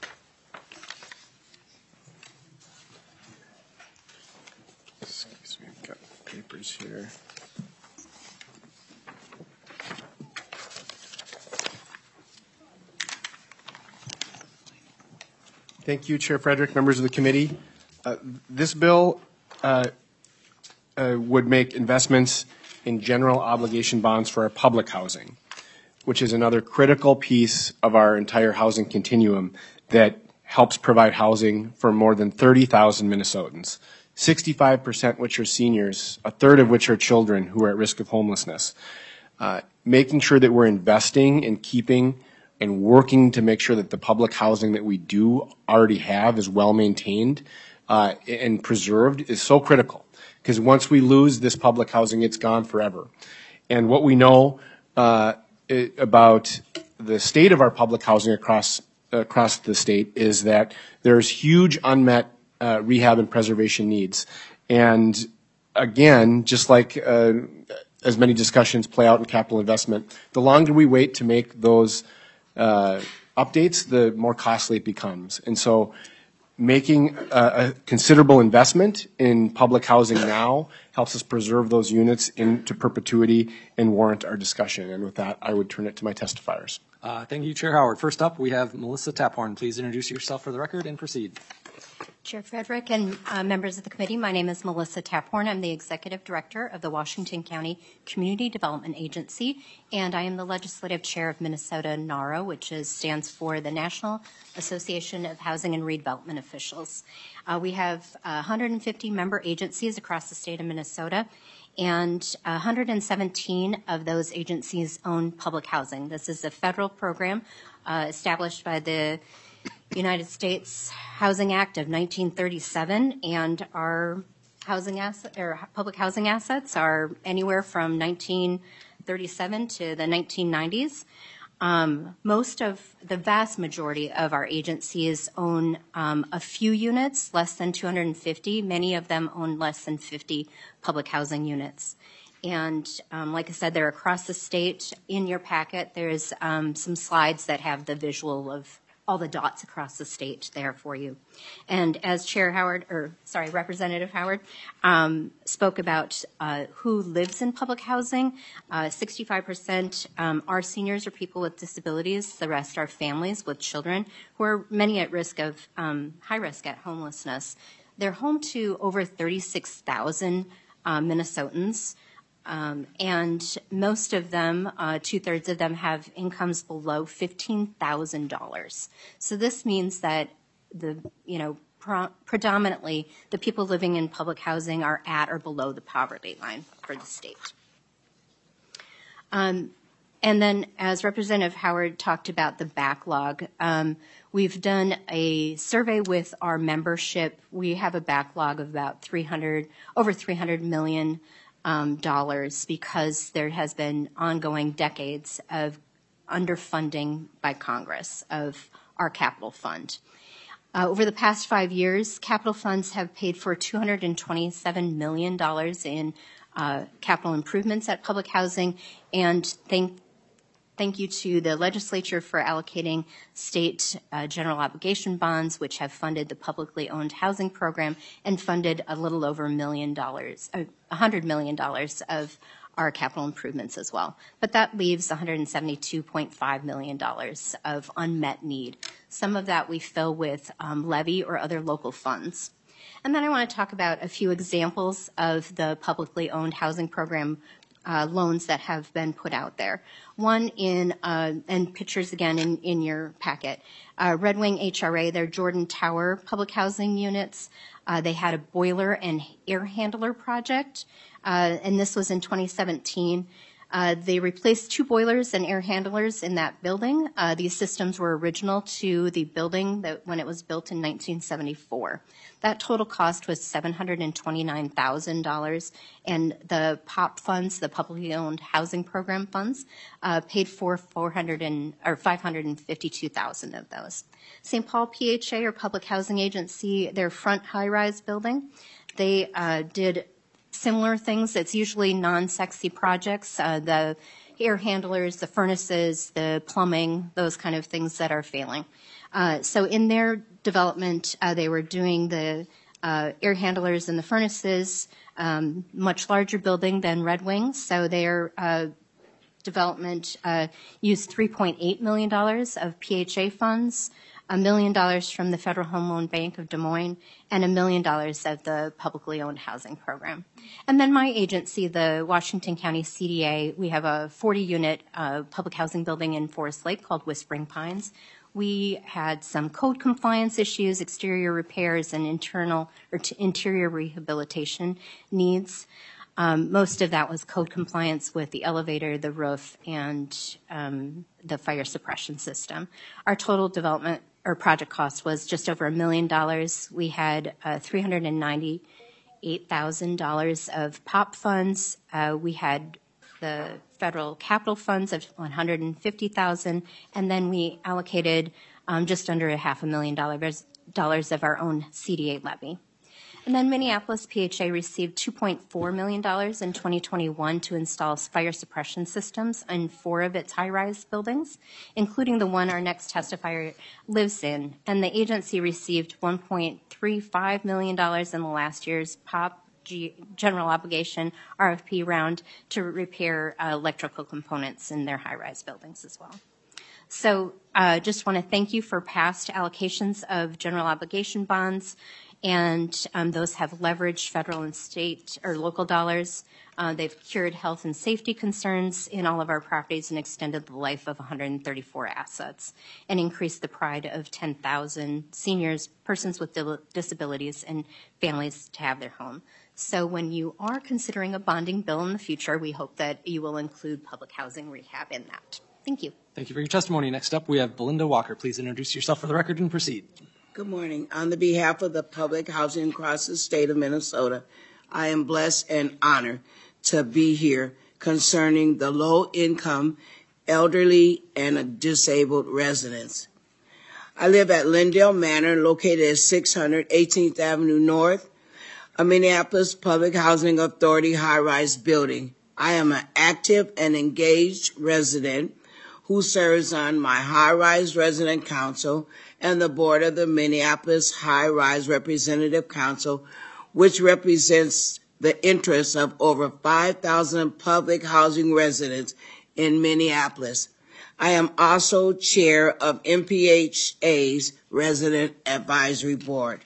Excuse me, I've got papers here. Thank you, Chair Frederick, members of the committee. Uh, this bill uh, uh, would make investments in general obligation bonds for our public housing, which is another critical piece of our entire housing continuum that helps provide housing for more than thirty thousand Minnesotans, sixty-five percent which are seniors, a third of which are children who are at risk of homelessness. Uh, making sure that we're investing in keeping and working to make sure that the public housing that we do already have is well maintained uh, and preserved is so critical. Because once we lose this public housing, it's gone forever. And what we know uh, it, about the state of our public housing across across the state is that there's huge unmet uh, rehab and preservation needs. And again, just like uh, as many discussions play out in capital investment, the longer we wait to make those uh, updates, the more costly it becomes. And so making a, a considerable investment in public housing now helps us preserve those units into perpetuity and warrant our discussion. And with that, I would turn it to my testifiers. Uh, thank you, Chair Howard. First up, we have Melissa Taphorn. Please introduce yourself for the record and proceed. Chair Frederick and uh, members of the committee, my name is Melissa Taphorn. I'm the Executive Director of the Washington County Community Development Agency, and I am the Legislative Chair of Minnesota NARO, which is, stands for the National Association of Housing and Redevelopment Officials. Uh, we have uh, one hundred fifty member agencies across the state of Minnesota, and one hundred seventeen of those agencies own public housing. This is a federal program uh, established by the United States Housing Act of nineteen thirty-seven, and our housing asset, or public housing assets are anywhere from nineteen thirty-seven to the nineteen nineties. Um, most of the vast majority of our agencies own um, a few units, less than two hundred fifty. Many of them own less than fifty public housing units. And um, like I said, they're across the state. In your packet, there's um, some slides that have the visual of all the dots across the state there for you. And as Chair Howard, or sorry, Representative Howard um, spoke about uh, who lives in public housing, uh, sixty-five percent um, are seniors or people with disabilities. The rest are families with children who are many at risk of um, high risk at homelessness. They're home to over thirty-six thousand uh, Minnesotans. Um, and most of them, uh, two-thirds of them, have incomes below fifteen thousand dollars. So this means that the, you know, pro- predominantly the people living in public housing are at or below the poverty line for the state. Um, and then, as Representative Howard talked about the backlog, um, we've done a survey with our membership. We have a backlog of about three hundred, over three hundred million Um, dollars because there has been ongoing decades of underfunding by Congress of our capital fund. Uh, over the past five years, capital funds have paid for two hundred twenty-seven million dollars in uh, capital improvements at public housing, and thank Thank you to the legislature for allocating state uh, general obligation bonds, which have funded the publicly owned housing program and funded a little over a million dollars, a hundred million dollars of our capital improvements as well. But that leaves one hundred seventy-two point five million dollars of unmet need. Some of that we fill with um, levy or other local funds. And then I want to talk about a few examples of the publicly owned housing program Uh, loans that have been put out there. One in, uh, and pictures again in, in your packet, uh, Red Wing H R A, their Jordan Tower public housing units. Uh, they had a boiler and air handler project, uh, and this was in twenty seventeen. Uh, they replaced two boilers and air handlers in that building. Uh, these systems were original to the building that when it was built in nineteen seventy-four. That total cost was seven hundred twenty-nine thousand dollars, and the P O P funds, the publicly owned housing program funds, uh, paid for four hundred and, or five hundred fifty-two thousand of those. Saint Paul P H A, or Public Housing Agency, their front high-rise building, they uh, did similar things. It's usually non-sexy projects, uh, the air handlers, the furnaces, the plumbing, those kind of things that are failing. Uh, so in their development, uh, they were doing the uh, air handlers and the furnaces, um, much larger building than Red Wing. So their uh, development uh, used three point eight million dollars of P H A funds. a million dollars from the Federal Home Loan Bank of Des Moines, and a million dollars of the publicly owned housing program. And then my agency, the Washington County C D A, we have a forty-unit uh, public housing building in Forest Lake called Whispering Pines. We had some code compliance issues, exterior repairs, and internal or t- interior rehabilitation needs. Um, most of that was code compliance with the elevator, the roof, and um, the fire suppression system. Our total development or project cost was just over a million dollars. We had uh, three hundred ninety-eight thousand dollars of P O P funds. Uh, we had the federal capital funds of one hundred fifty thousand dollars, and then we allocated um, just under a half a million dollars, dollars of our own C D A levy. And then Minneapolis P H A received two point four million dollars in twenty twenty-one to install fire suppression systems in four of its high-rise buildings, including the one our next testifier lives in. And the agency received one point three five million dollars in the last year's P O P G general obligation R F P round to repair uh, electrical components in their high-rise buildings as well. So I uh, just want to thank you for past allocations of general obligation bonds. And um, those have leveraged federal and state or local dollars. Uh, they've cured health and safety concerns in all of our properties and extended the life of one hundred thirty-four assets and increased the pride of ten thousand seniors, persons with disabilities, and families to have their home. So when you are considering a bonding bill in the future, we hope that you will include public housing rehab in that. Thank you. Thank you for your testimony. Next up, we have Belinda Walker. Please introduce yourself for the record and proceed. Good morning. On the behalf of the public housing across the state of Minnesota, I am blessed and honored to be here concerning the low-income, elderly, and disabled residents. I live at Lindale Manor, located at six hundred eighteenth Avenue North, a Minneapolis Public Housing Authority high-rise building. I am an active and engaged resident who serves on my high-rise resident council and the board of the Minneapolis High-Rise Representative Council, which represents the interests of over five thousand public housing residents in Minneapolis. I am also chair of M P H A's Resident Advisory Board.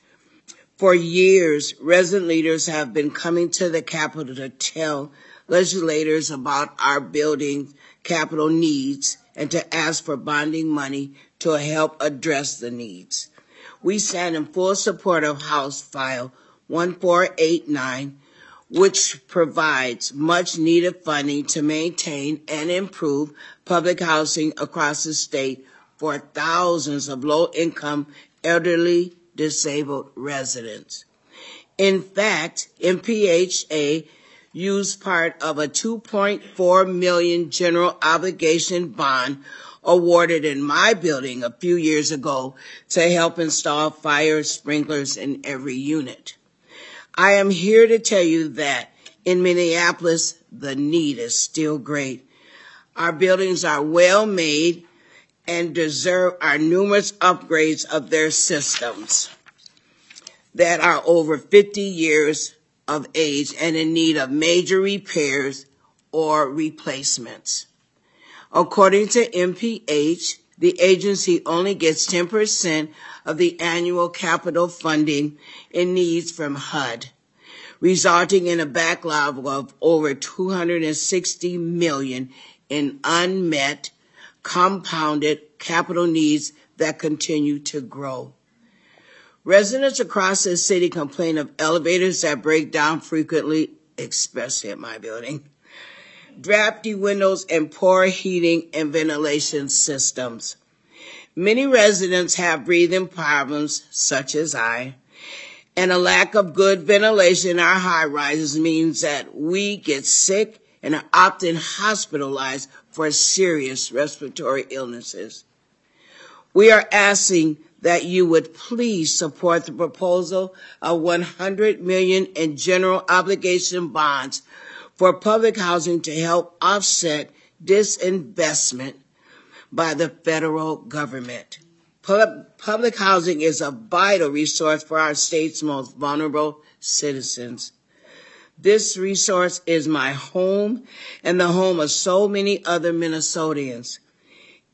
For years, resident leaders have been coming to the Capitol to tell legislators about our building capital needs and to ask for bonding money to help address the needs. We stand in full support of House File one four eight nine, which provides much needed funding to maintain and improve public housing across the state for thousands of low-income, elderly, disabled residents. In fact, M P H A used part of a two point four million dollars general obligation bond awarded in my building a few years ago to help install fire sprinklers in every unit. I am here to tell you that in Minneapolis, the need is still great. Our buildings are well made and deserve our numerous upgrades of their systems that are over fifty years of age and in need of major repairs or replacements. According to M P H, the agency only gets ten percent of the annual capital funding it needs from H U D, resulting in a backlog of over two hundred sixty million dollars in unmet, compounded capital needs that continue to grow. Residents across the city complain of elevators that break down frequently, especially at my building, drafty windows, and poor heating and ventilation systems. Many residents have breathing problems, such as I, and a lack of good ventilation in our high-rises means that we get sick and are often hospitalized for serious respiratory illnesses. We are asking that you would please support the proposal of one hundred million dollars in general obligation bonds for public housing to help offset disinvestment by the federal government. Public housing is a vital resource for our state's most vulnerable citizens. This resource is my home and the home of so many other Minnesotans.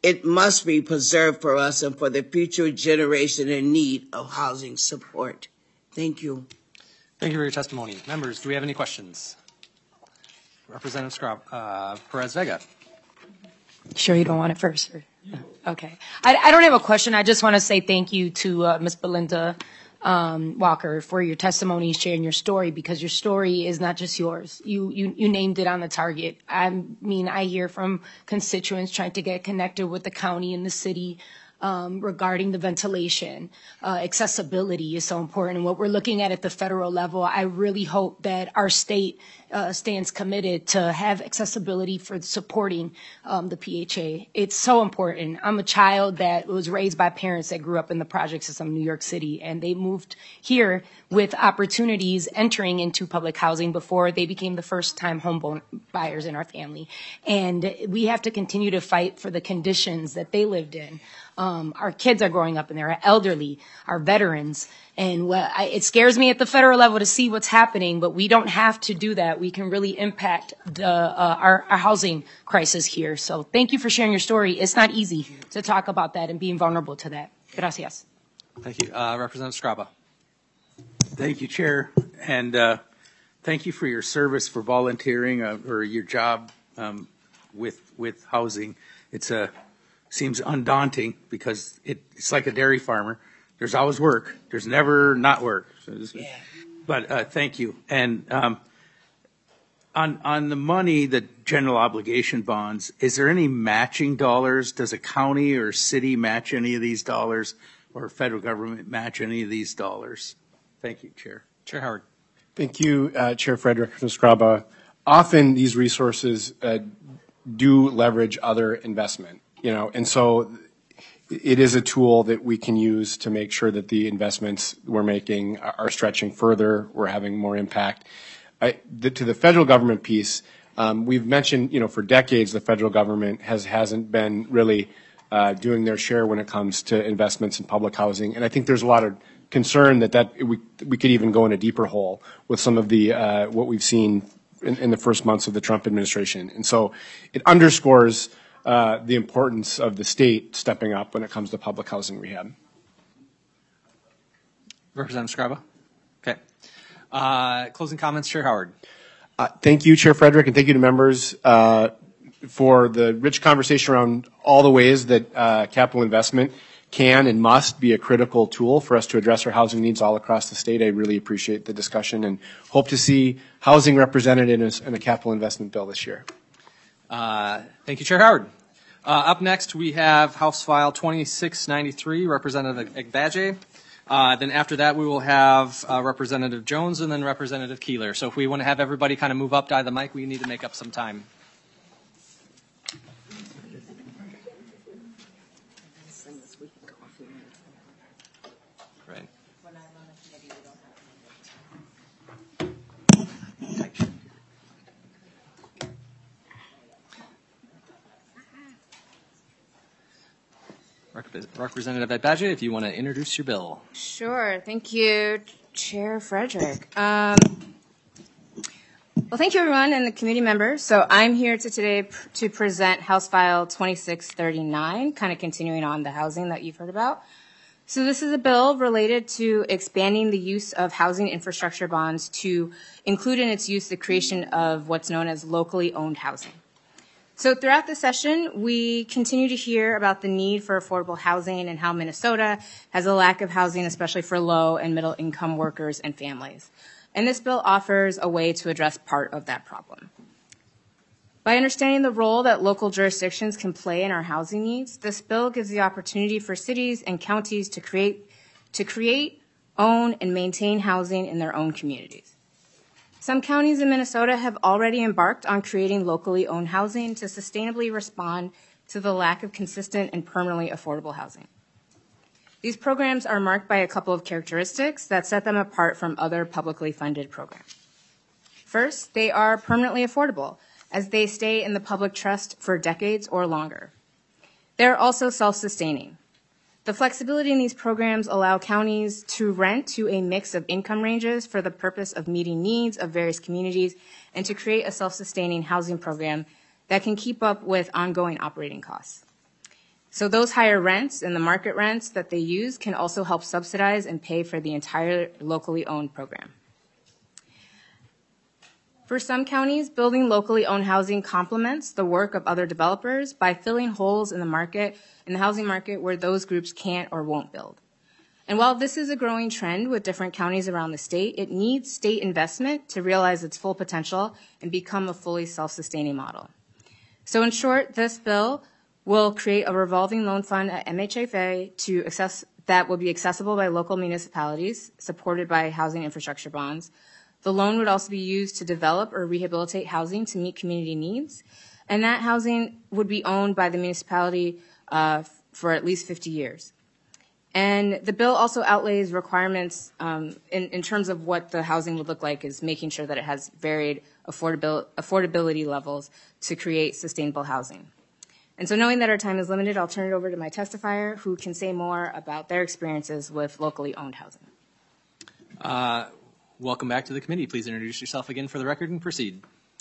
it must be preserved for us and for the future generation in need of housing support. Thank you. Thank you for your testimony. Members, do we have any questions? Representative Scrub, uh, Perez Vega. Sure you don't want it first? Or? Okay. I, I don't have a question. I just want to say thank you to uh, Miz Belinda um, Walker for your testimony, sharing your story, because your story is not just yours. You, you, you named it on the target. I mean, I hear from constituents trying to get connected with the county and the city um, regarding the ventilation. Uh, accessibility is so important. And what we're looking at at the federal level, I really hope that our state uh, stands committed to have accessibility for supporting um, the P H A. It's so important. I'm a child that was raised by parents that grew up in the project system of New York City, and they moved here with opportunities entering into public housing before they became the first-time home buyers in our family. And we have to continue to fight for the conditions that they lived in. Um, our kids are growing up in there, our elderly, our veterans. And what I, it scares me at the federal level to see what's happening, but we don't have to do that. We can really impact the, uh, our, our housing crisis here. So thank you for sharing your story. It's not easy to talk about that and being vulnerable to that. Gracias. Thank you. Uh, Representative Scraba. Thank you, Chair. And uh, thank you for your service, for volunteering, uh, or your job um, with, with housing. It's a seems undaunting because it, it's like a dairy farmer. There's always work. There's never not work. So this, yeah. But uh, thank you. And um, on on the money, the general obligation bonds, is there any matching dollars? Does a county or city match any of these dollars, or federal government match any of these dollars? Thank you, Chair. Chair Howard. Thank you, uh, Chair Frederick Scraba. Often these resources uh, do leverage other investment. You know, and so it is a tool that we can use to make sure that the investments we're making are stretching further, we're having more impact. I, the, to the federal government piece, um, we've mentioned, you know, for decades the federal government has, hasn't been really uh, doing their share when it comes to investments in public housing. And I think there's a lot of concern that, that we, we could even go in a deeper hole with some of the uh, what we've seen in, in the first months of the Trump administration. And so it underscores Uh, the importance of the state stepping up when it comes to public housing rehab. Representative Scraba. Okay. Uh, closing comments, Chair Howard. Uh, thank you, Chair Frederick, and thank you to members uh, for the rich conversation around all the ways that uh, capital investment can and must be a critical tool for us to address our housing needs all across the state. I really appreciate the discussion and hope to see housing represented in a, in a capital investment bill this year. Uh, thank you, Chair Howard. Uh, up next, we have House File twenty-six ninety-three, Representative Agbaje. Uh, then after that, we will have uh, Representative Jones and then Representative Keeler. So if we want to have everybody kind of move up to the mic, we need to make up some time. Right. Representative Agbaje, if you want to introduce your bill. Sure. Thank you, Chair Frederick. Um, well, thank you, everyone, and the committee members. So I'm here to today pr- to present House File twenty-six thirty-nine, kind of continuing on the housing that you've heard about. So this is a bill related to expanding the use of housing infrastructure bonds to include in its use the creation of what's known as locally owned housing. So throughout the session, we continue to hear about the need for affordable housing and how Minnesota has a lack of housing, especially for low and middle income workers and families. And this bill offers a way to address part of that problem. By understanding the role that local jurisdictions can play in our housing needs, this bill gives the opportunity for cities and counties to create, to create, own, and maintain housing in their own communities. Some counties in Minnesota have already embarked on creating locally owned housing to sustainably respond to the lack of consistent and permanently affordable housing. These programs are marked by a couple of characteristics that set them apart from other publicly funded programs. First, they are permanently affordable, as they stay in the public trust for decades or longer. They're also self-sustaining. The flexibility in these programs allow counties to rent to a mix of income ranges for the purpose of meeting needs of various communities and to create a self-sustaining housing program that can keep up with ongoing operating costs. So those higher rents and the market rents that they use can also help subsidize and pay for the entire locally owned program. For some counties, building locally owned housing complements the work of other developers by filling holes in the market, in the housing market where those groups can't or won't build. And while this is a growing trend with different counties around the state, it needs state investment to realize its full potential and become a fully self-sustaining model. So in short, this bill will create a revolving loan fund at M H F A to access, that will be accessible by local municipalities, supported by housing infrastructure bonds. The loan would also be used to develop or rehabilitate housing to meet community needs, and that housing would be owned by the municipality uh, for at least fifty years. And the bill also outlays requirements um, in, in terms of what the housing would look like, is making sure that it has varied affordability, affordability levels to create sustainable housing. And so knowing that our time is limited, I'll turn it over to my testifier who can say more about their experiences with locally owned housing. Uh, welcome back to the committee. Please introduce yourself again for the record and proceed.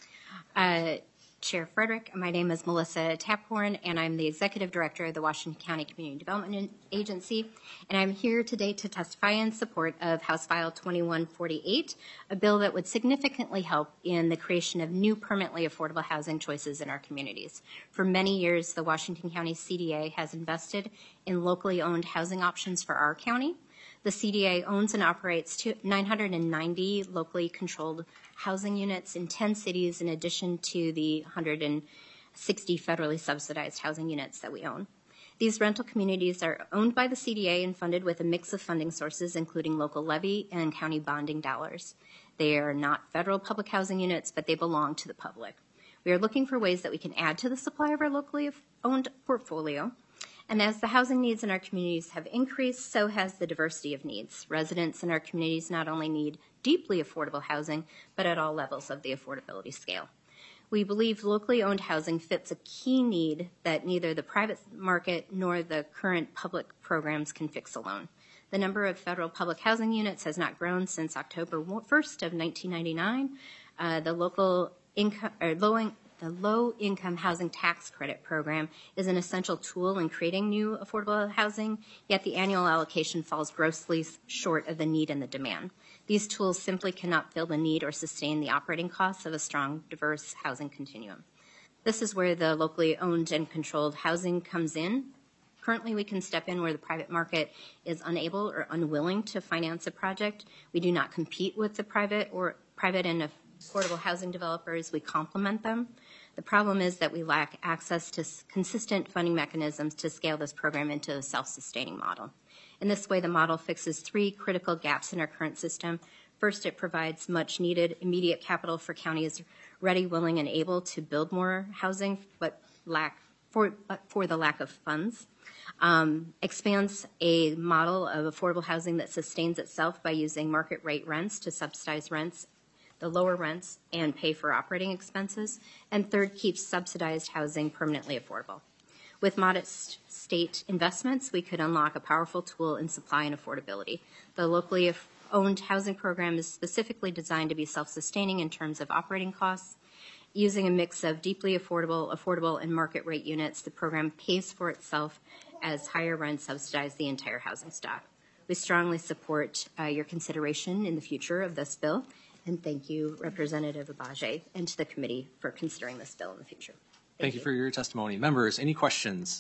Uh, Chair Frederick, my name is Melissa Taphorn, and I'm the Executive Director of the Washington County Community Development Agency, and I'm here today to testify in support of House File twenty-one forty-eight, a bill that would significantly help in the creation of new permanently affordable housing choices in our communities. For many years, the Washington County C D A has invested in locally owned housing options for our county. The C D A owns and operates nine hundred ninety locally controlled housing units in ten cities, in addition to the one hundred sixty federally subsidized housing units that we own. These rental communities are owned by the C D A and funded with a mix of funding sources, including local levy and county bonding dollars. They are not federal public housing units, but they belong to the public. We are looking for ways that we can add to the supply of our locally owned portfolio. And as the housing needs in our communities have increased, so has the diversity of needs. Residents in our communities not only need deeply affordable housing, but at all levels of the affordability scale. We believe locally owned housing fits a key need that neither the private market nor the current public programs can fix alone. The number of federal public housing units has not grown since October first of nineteen ninety-nine. Uh, the local income, or low in, The Low-Income Housing Tax Credit Program is an essential tool in creating new affordable housing, yet the annual allocation falls grossly short of the need and the demand. These tools simply cannot fill the need or sustain the operating costs of a strong, diverse housing continuum. This is where the locally owned and controlled housing comes in. Currently, we can step in where the private market is unable or unwilling to finance a project. We do not compete with the private or private and affordable housing developers. We complement them. The problem is that we lack access to consistent funding mechanisms to scale this program into a self-sustaining model. In this way, the model fixes three critical gaps in our current system. First, it provides much needed immediate capital for counties ready, willing, and able to build more housing, but lack for, but for the lack of funds. Um, expands a model of affordable housing that sustains itself by using market rate rents to subsidize rents, the lower rents, and pay for operating expenses. And third, keeps subsidized housing permanently affordable. With modest state investments, we could unlock a powerful tool in supply and affordability. The locally owned housing program is specifically designed to be self-sustaining in terms of operating costs. Using a mix of deeply affordable, affordable, and market rate units, the program pays for itself as higher rents subsidize the entire housing stock. We strongly support uh, your consideration in the future of this bill. And thank you, Representative Abaje, and to the committee for considering this bill in the future. Thank, thank you. you for your testimony. Members, any questions?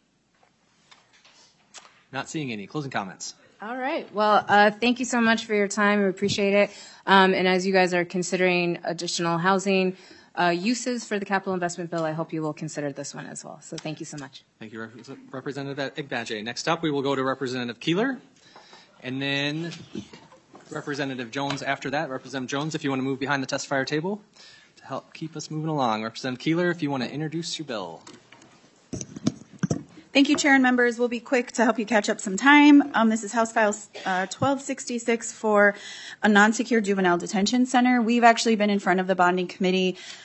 Not seeing any. Closing comments. All right. Well, uh, thank you so much for your time. We appreciate it. Um, and as you guys are considering additional housing uh, uses for the capital investment bill, I hope you will consider this one as well. So thank you so much. Thank you, Rep- Representative Igbaje. Next up, we will go to Representative Keeler, and then Representative Jones after that. Representative Jones, if you want to move behind the testifier table to help keep us moving along. Representative Keeler, if you want to introduce your bill. Thank you, Chair and members. We'll be quick to help you catch up some time. Um, this is House File uh, twelve sixty-six for a non-secure juvenile detention center. We've actually been in front of the bonding committee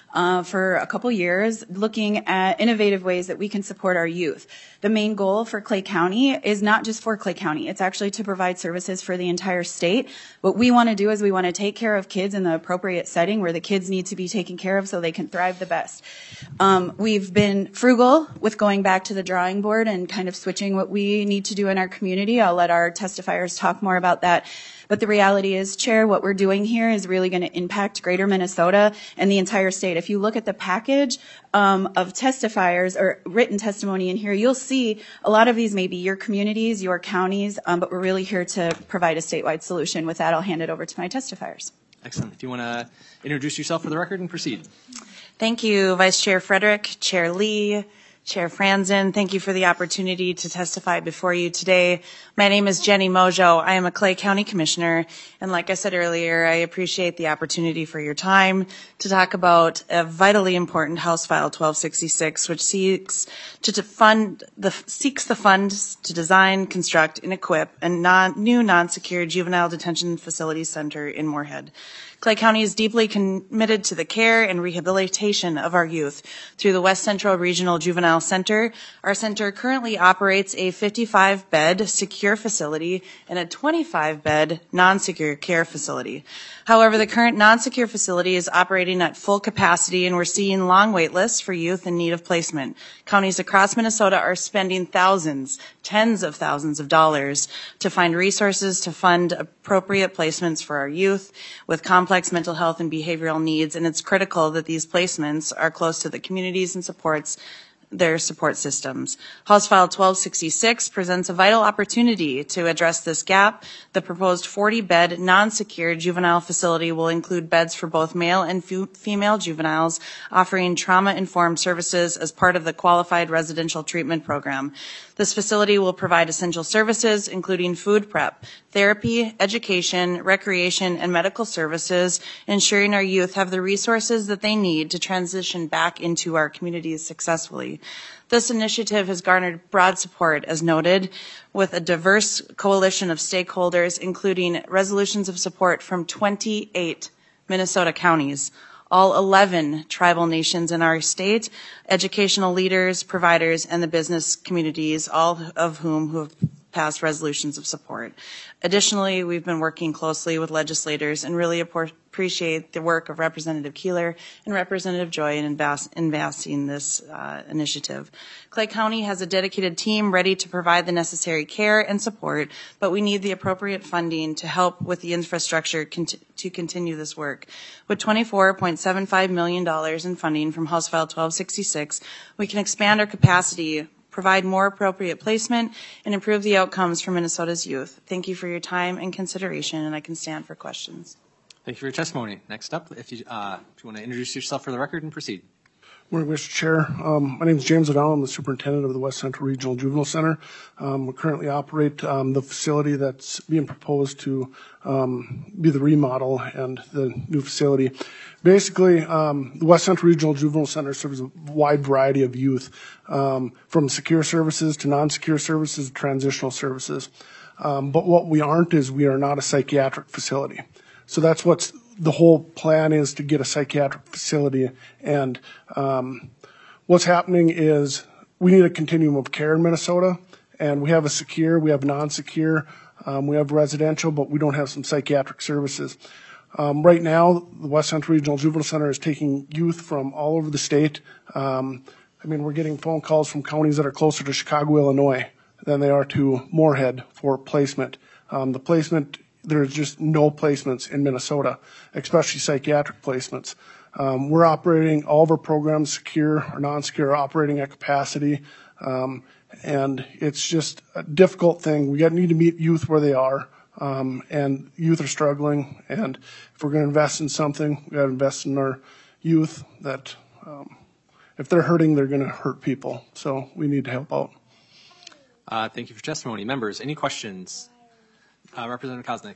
uh, for a couple years, looking at innovative ways that we can support our youth. The main goal for Clay County is not just for Clay County. It's actually to provide services for the entire state. What we want to do is we want to take care of kids in the appropriate setting where the kids need to be taken care of so they can thrive the best. Um, we've been frugal with going back to the drawing board and kind of switching what we need to do in our community. I'll let our testifiers talk more about that. But the reality is, Chair, what we're doing here is really going to impact Greater Minnesota and the entire state. If you look at the package um, of testifiers or written testimony in here, you'll see a lot of these may be your communities, your counties, um, but we're really here to provide a statewide solution. With that, I'll hand it over to my testifiers. Excellent. If you want to introduce yourself for the record and proceed. Thank you, Vice Chair Frederick, Chair Lee, Chair Franzen. Thank you for the opportunity to testify before you today. My name is Jenny Mojo. I am a Clay County Commissioner, and like I said earlier, I appreciate the opportunity for your time to talk about a vitally important House File twelve sixty-six, which seeks to, to fund the seeks the funds to design, construct, and equip a non, new non-secure juvenile detention facility center in Moorhead. Clay County is deeply committed to the care and rehabilitation of our youth through the West Central Regional Juvenile Center. Our center currently operates a fifty-five bed secure facility and a twenty-five bed non-secure care facility. However, the current non-secure facility is operating at full capacity, and we're seeing long wait lists for youth in need of placement. Counties across Minnesota are spending thousands, tens of thousands of dollars to find resources to fund appropriate placements for our youth with complex mental health and behavioral needs, and it's critical that these placements are close to the communities and supports their support systems. House File twelve sixty-six presents a vital opportunity to address this gap. The proposed forty bed non-secure juvenile facility will include beds for both male and female juveniles, offering trauma-informed services as part of the Qualified Residential Treatment Program. This facility will provide essential services, including food prep, therapy, education, recreation, and medical services, ensuring our youth have the resources that they need to transition back into our communities successfully. This initiative has garnered broad support, as noted, with a diverse coalition of stakeholders, including resolutions of support from twenty-eight Minnesota counties, all eleven tribal nations in our state, educational leaders, providers, and the business communities, all of whom who have passed resolutions of support. Additionally, we've been working closely with legislators and really appreciate the work of Representative Keeler and Representative Joy in advancing this uh, initiative. Clay County has a dedicated team ready to provide the necessary care and support, but we need the appropriate funding to help with the infrastructure cont- to continue this work. With twenty-four point seven five million dollars in funding from House File twelve sixty-six, we can expand our capacity, provide more appropriate placement, and improve the outcomes for Minnesota's youth. Thank you for your time and consideration, and I can stand for questions. Thank you for your testimony. Next up, if you, uh, if you want to introduce yourself for the record and proceed. Morning, Mister Chair. Um, my name is James O'Donnell. I'm the superintendent of the West Central Regional Juvenile Center. Um, we currently operate um, the facility that's being proposed to um, be the remodel and the new facility. Basically, um, the West Central Regional Juvenile Center serves a wide variety of youth, um, from secure services to non-secure services to transitional services. Um, but what we aren't is we are not a psychiatric facility. So that's what's the whole plan is, to get a psychiatric facility. And um, what's happening is we need a continuum of care in Minnesota, and we have a secure, we have non-secure, um, we have residential, but we don't have some psychiatric services. Um, right now, the West Central Regional Juvenile Center is taking youth from all over the state. Um, I mean, we're getting phone calls from counties that are closer to Chicago, Illinois, than they are to Moorhead for placement. Um, the placement, there's just no placements in Minnesota, especially psychiatric placements. Um, we're operating, all of our programs, secure or non-secure, are operating at capacity. Um, and it's just a difficult thing. We got need to meet youth where they are. Um, and youth are struggling, and if we're going to invest in something, we got to invest in our youth. That um, if they're hurting, they're going to hurt people. So we need to help out. Uh, thank you for testimony. Members, any questions? Uh, Representative Koznick.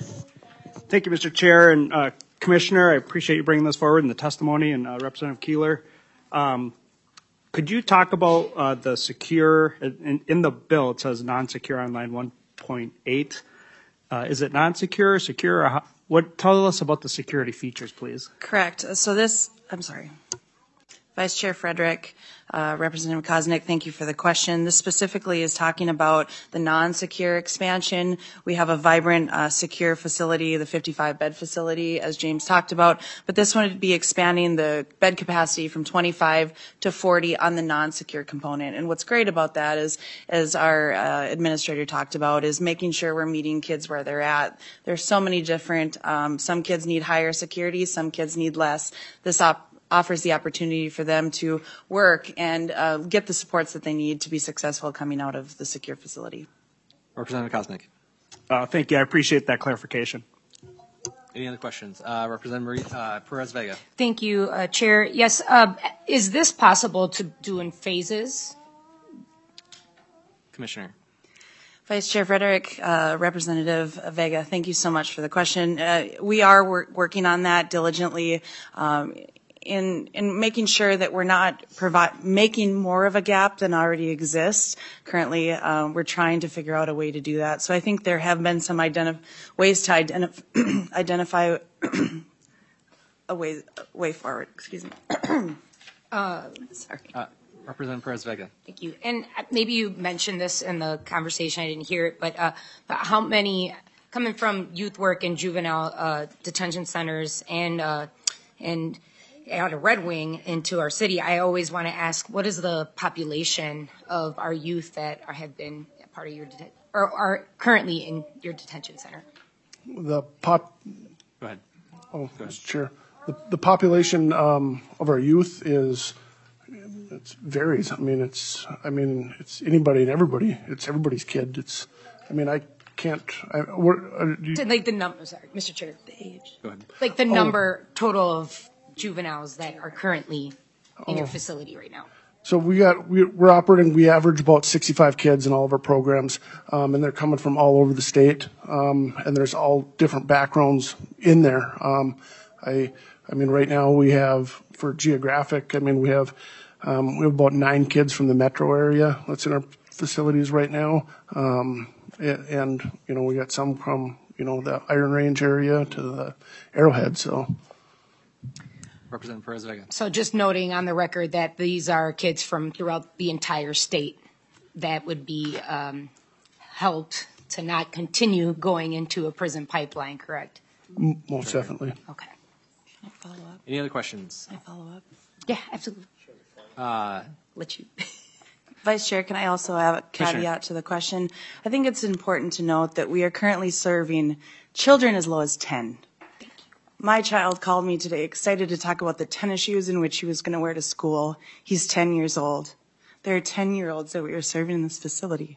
Thank you, Mister Chair and uh, Commissioner. I appreciate you bringing this forward in the testimony, and uh, Representative Keeler. Um, could you talk about uh, the secure, in, in the bill it says non-secure on line one point eight. Uh, is it non-secure, secure? Or how, what? Tell us about the security features, please. Correct. So this I'm sorry. Vice Chair Frederick, uh, Representative Koznick, thank you for the question. This specifically is talking about the non-secure expansion. We have a vibrant, uh, secure facility, the fifty-five bed facility, as James talked about, but this one would be expanding the bed capacity from twenty-five to forty on the non-secure component. And what's great about that is, as our uh, administrator talked about, is making sure we're meeting kids where they're at. There's so many different, um, some kids need higher security, some kids need less. This op offers the opportunity for them to work and uh, get the supports that they need to be successful coming out of the secure facility. Representative Koznick. Uh, thank you. I appreciate that clarification. Any other questions? Uh, Representative Marie, uh, Perez Vega. Thank you, uh, Chair. Yes, uh, is this possible to do in phases? Commissioner. Vice Chair Frederick, uh, Representative Vega, thank you so much for the question. Uh, we are wor working on that diligently. Um, In, in making sure that we're not provide, making more of a gap than already exists. Currently, um, we're trying to figure out a way to do that. So I think there have been some identif ways to identif identify a way, way forward. Excuse me. uh, Sorry. Uh, Representative Perez Vega. Thank you. And maybe you mentioned this in the conversation, I didn't hear it, but, uh, but how many, coming from youth work and juvenile uh, detention centers and, uh, and out of Red Wing into our city, I always want to ask, what is the population of our youth that are, have been part of your deten or are currently in your detention center? The pop. Go ahead. Oh, Mister Chair. The, the population um, of our youth is it varies. I mean, it's I mean it's anybody and everybody. It's everybody's kid. It's I mean I can't. I, we're, uh, you, like the number. Sorry, Mister Chair. The age. Go ahead. Like the Oh. number total of juveniles that are currently in your Oh. facility right now. So we got we, we're operating. We average about sixty-five kids in all of our programs, um, and they're coming from all over the state. Um, and there's all different backgrounds in there. Um, I I mean, right now we have for geographic. I mean, we have um, we have about nine kids from the metro area that's in our facilities right now, um, and, and you know we got some from you know the Iron Range area to the Arrowhead. So. Representative Perez Vega. So just noting on the record that these are kids from throughout the entire state that would be um, helped to not continue going into a prison pipeline, correct? M- Most definitely. Okay. Can I follow up? Any other questions? Can I follow up? Yeah, absolutely. Uh, Let you. Vice Chair, can I also have a Commissioner. caveat to the question? I think it's important to note that we are currently serving children as low as ten. My child called me today excited to talk about the tennis shoes in which he was going to wear to school. He's ten years old. There are ten-year-olds that we are serving in this facility.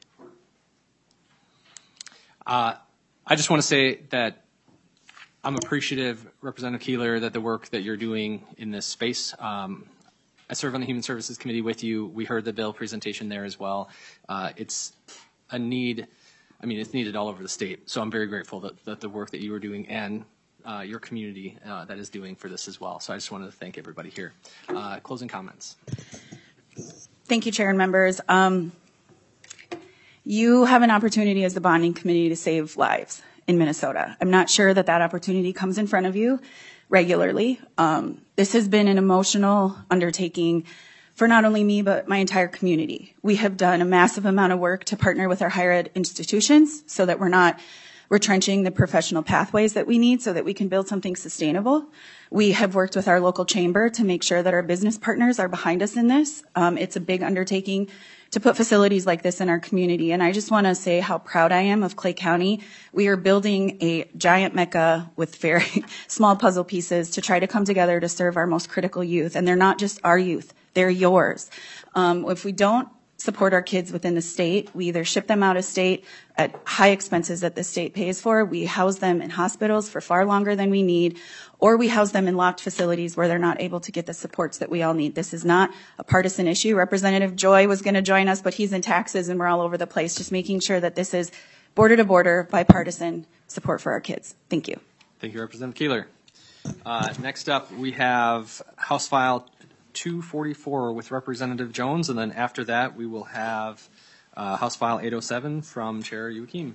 Uh, I just want to say that I'm appreciative, Representative Keeler, that the work that you're doing in this space. Um, I serve on the Human Services Committee with you. We heard the bill presentation there as well. Uh, it's a need, I mean, it's needed all over the state. So I'm very grateful that, that the work that you are doing and uh, your community uh, that is doing for this as well. So I just wanted to thank everybody here. Uh, closing comments. Thank you, Chair and members. Um, you have an opportunity as the bonding committee to save lives in Minnesota. I'm not sure that that opportunity comes in front of you regularly. Um, this has been an emotional undertaking for not only me, but my entire community. We have done a massive amount of work to partner with our higher ed institutions so that we're not retrenching the professional pathways that we need so that we can build something sustainable. We have worked with our local chamber to make sure that our business partners are behind us in this. Um, it's a big undertaking to put facilities like this in our community. And I just want to say how proud I am of Clay County. We are building a giant mecca with very small puzzle pieces to try to come together to serve our most critical youth. And they're not just our youth, they're yours. Um, if we don't support our kids within the state, we either ship them out of state at high expenses that the state pays for, we house them in hospitals for far longer than we need, or we house them in locked facilities where they're not able to get the supports that we all need. This is not a partisan issue. Representative Joy was going to join us, but he's in taxes and we're all over the place, just making sure that this is border to border, bipartisan support for our kids. Thank you. Thank you, Representative Keeler. Uh, next up, we have House File two forty-four with Representative Jones, and then after that, we will have uh, House File eight oh seven from Chair Youakim.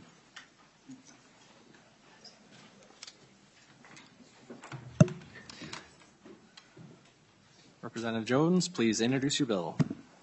Representative Jones, please introduce your bill.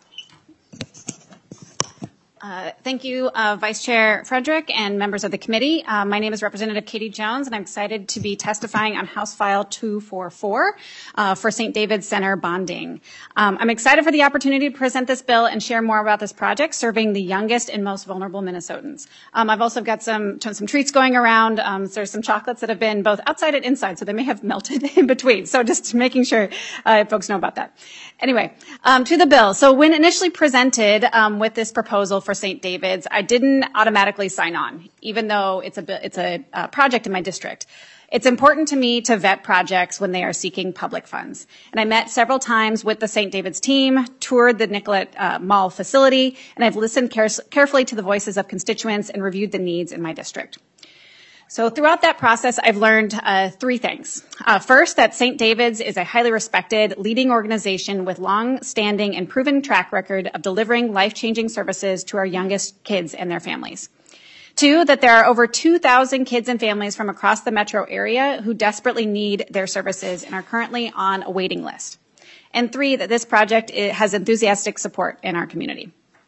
Uh, thank you, uh, Vice Chair Frederick and members of the committee. Uh, my name is Representative Katie Jones, and I'm excited to be testifying on House File two forty-four uh, for Saint David's Center bonding. Um, I'm excited for the opportunity to present this bill and share more about this project serving the youngest and most vulnerable Minnesotans. Um, I've also got some some treats going around. Um, so there's some chocolates that have been both outside and inside, so they may have melted in between. So just making sure uh, folks know about that. Anyway, um, to the bill. So when initially presented um, with this proposal for Saint David's, I didn't automatically sign on, even though it's a it's a uh, project in my district. It's important to me to vet projects when they are seeking public funds. And I met several times with the Saint David's team, toured the Nicollet uh, Mall facility, and I've listened care- carefully to the voices of constituents and reviewed the needs in my district. So throughout that process, I've learned uh, three things. Uh, first, that Saint David's is a highly respected, leading organization with long-standing and proven track record of delivering life-changing services to our youngest kids and their families. Two, that there are over two thousand kids and families from across the metro area who desperately need their services and are currently on a waiting list. And three, that this project has enthusiastic support in our community.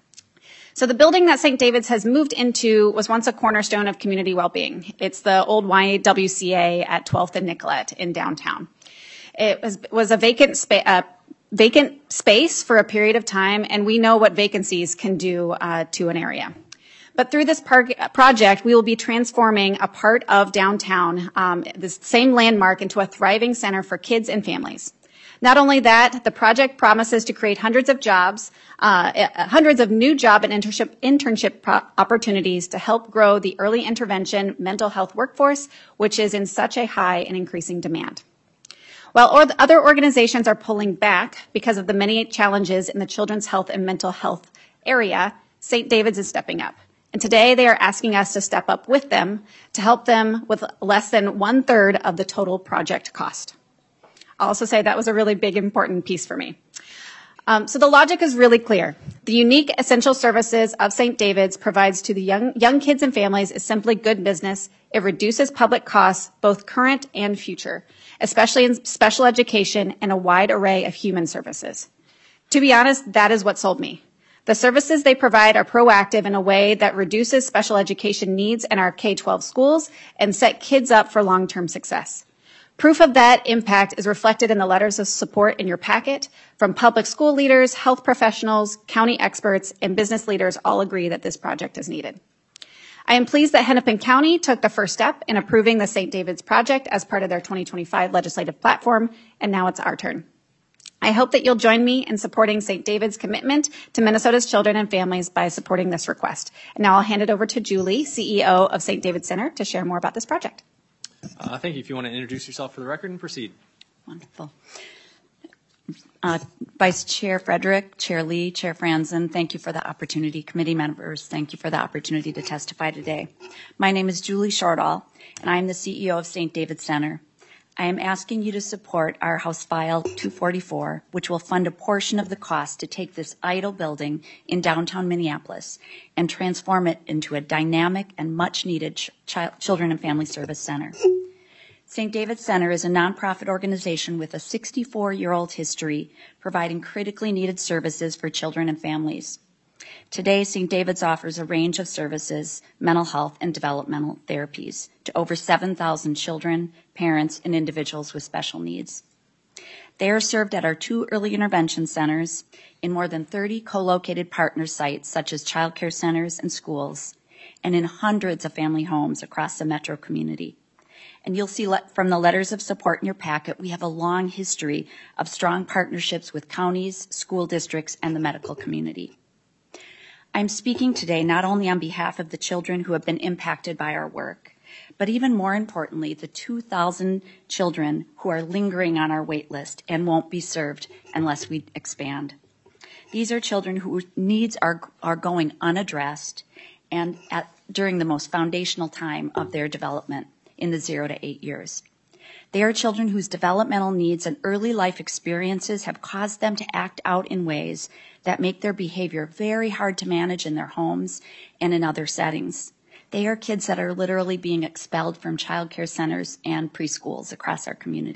So the building that Saint David's has moved into was once a cornerstone of community well-being. It's the old Y W C A at twelfth and Nicollet in downtown. It was, was a vacant, spa- uh, vacant space for a period of time, and we know what vacancies can do uh, to an area. But through this park, project, we will be transforming a part of downtown, um, this same landmark, into a thriving center for kids and families. Not only that, the project promises to create hundreds of jobs, uh, hundreds of new job and internship, internship pro- opportunities to help grow the early intervention mental health workforce, which is in such a high and increasing demand. While or- other organizations are pulling back because of the many challenges in the children's health and mental health area, Saint David's is stepping up. And today they are asking us to step up with them to help them with less than one third of the total project cost. I'll also say that was a really big, important piece for me. Um, so the logic is really clear. The unique essential services of Saint David's provides to the young, young kids and families is simply good business. It reduces public costs, both current and future, especially in special education and a wide array of human services. To be honest, that is what sold me. The services they provide are proactive in a way that reduces special education needs in our K twelve schools and set kids up for long-term success. Proof of that impact is reflected in the letters of support in your packet from public school leaders, health professionals, county experts, and business leaders all agree that this project is needed. I am pleased that Hennepin County took the first step in approving the Saint David's project as part of their twenty twenty-five legislative platform, and now it's our turn. I hope that you'll join me in supporting Saint David's commitment to Minnesota's children and families by supporting this request. And now I'll hand it over to Julie, C E O of Saint David's Center, to share more about this project. Uh, thank you. If you want to introduce yourself for the record and proceed. Wonderful. Uh, Vice Chair Frederick, Chair Lee, Chair Franzen, thank you for the opportunity. Committee members, thank you for the opportunity to testify today. My name is Julie Shortall, and I am the C E O of Saint David's Center. I am asking you to support our House File two forty-four, which will fund a portion of the cost to take this idle building in downtown Minneapolis and transform it into a dynamic and much-needed ch- ch- children and family service center. Saint David's Center is a nonprofit organization with a sixty-four-year-old history providing critically needed services for children and families. Today, Saint David's offers a range of services, mental health, and developmental therapies to over seven thousand children, parents, and individuals with special needs. They are served at our two early intervention centers in more than thirty co-located partner sites such as child care centers and schools, and in hundreds of family homes across the metro community. And you'll see le- from the letters of support in your packet, we have a long history of strong partnerships with counties, school districts, and the medical community. I'm speaking today not only on behalf of the children who have been impacted by our work, but even more importantly, the two thousand children who are lingering on our wait list and won't be served unless we expand. These are children whose needs are, are going unaddressed and at, during the most foundational time of their development in the zero to eight years. They are children whose developmental needs and early life experiences have caused them to act out in ways that make their behavior very hard to manage in their homes and in other settings. They are kids that are literally being expelled from child care centers and preschools across our community.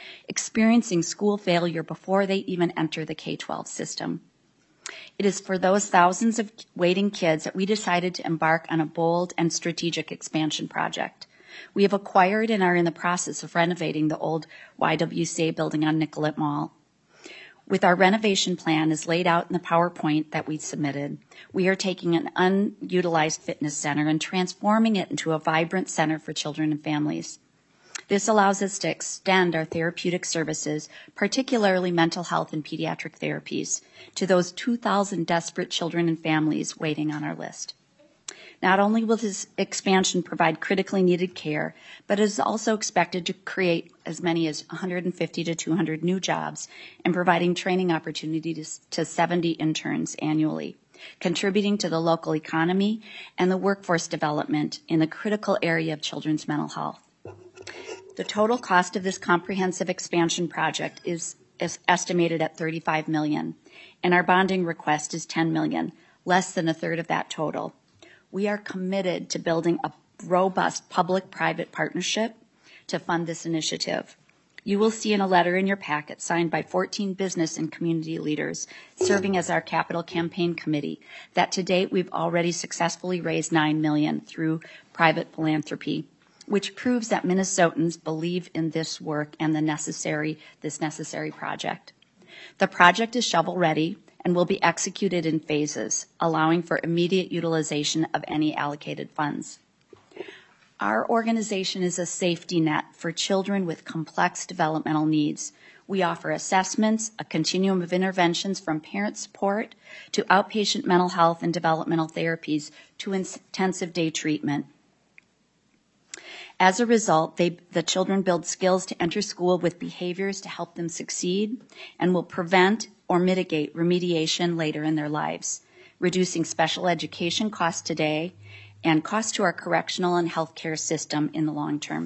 experiencing school failure before they even enter the K twelve system. It is for those thousands of waiting kids that we decided to embark on a bold and strategic expansion project. We have acquired and are in the process of renovating the old Y W C A building on Nicollet Mall. With our renovation plan as laid out in the PowerPoint that we submitted, we are taking an unutilized fitness center and transforming it into a vibrant center for children and families. This allows us to extend our therapeutic services, particularly mental health and pediatric therapies, to those two thousand desperate children and families waiting on our list. Not only will this expansion provide critically needed care, but it is also expected to create as many as one hundred fifty to two hundred new jobs and providing training opportunities to seventy interns annually, contributing to the local economy and the workforce development in the critical area of children's mental health. The total cost of this comprehensive expansion project is, is estimated at thirty-five million dollars, and our bonding request is ten million dollars, less than a third of that total. We are committed to building a robust public-private partnership to fund this initiative. You will see in a letter in your packet signed by fourteen business and community leaders serving as our capital campaign committee that to date we've already successfully raised nine million dollars through private philanthropy, which proves that Minnesotans believe in this work and the necessary, this necessary project. The project is shovel-ready and will be executed in phases, allowing for immediate utilization of any allocated funds. Our organization is a safety net for children with complex developmental needs. We offer assessments, a continuum of interventions from parent support to outpatient mental health and developmental therapies to intensive day treatment. As a result, they, the children build skills to enter school with behaviors to help them succeed and will prevent or mitigate remediation later in their lives, reducing special education costs today and costs to our correctional and healthcare system in the long term.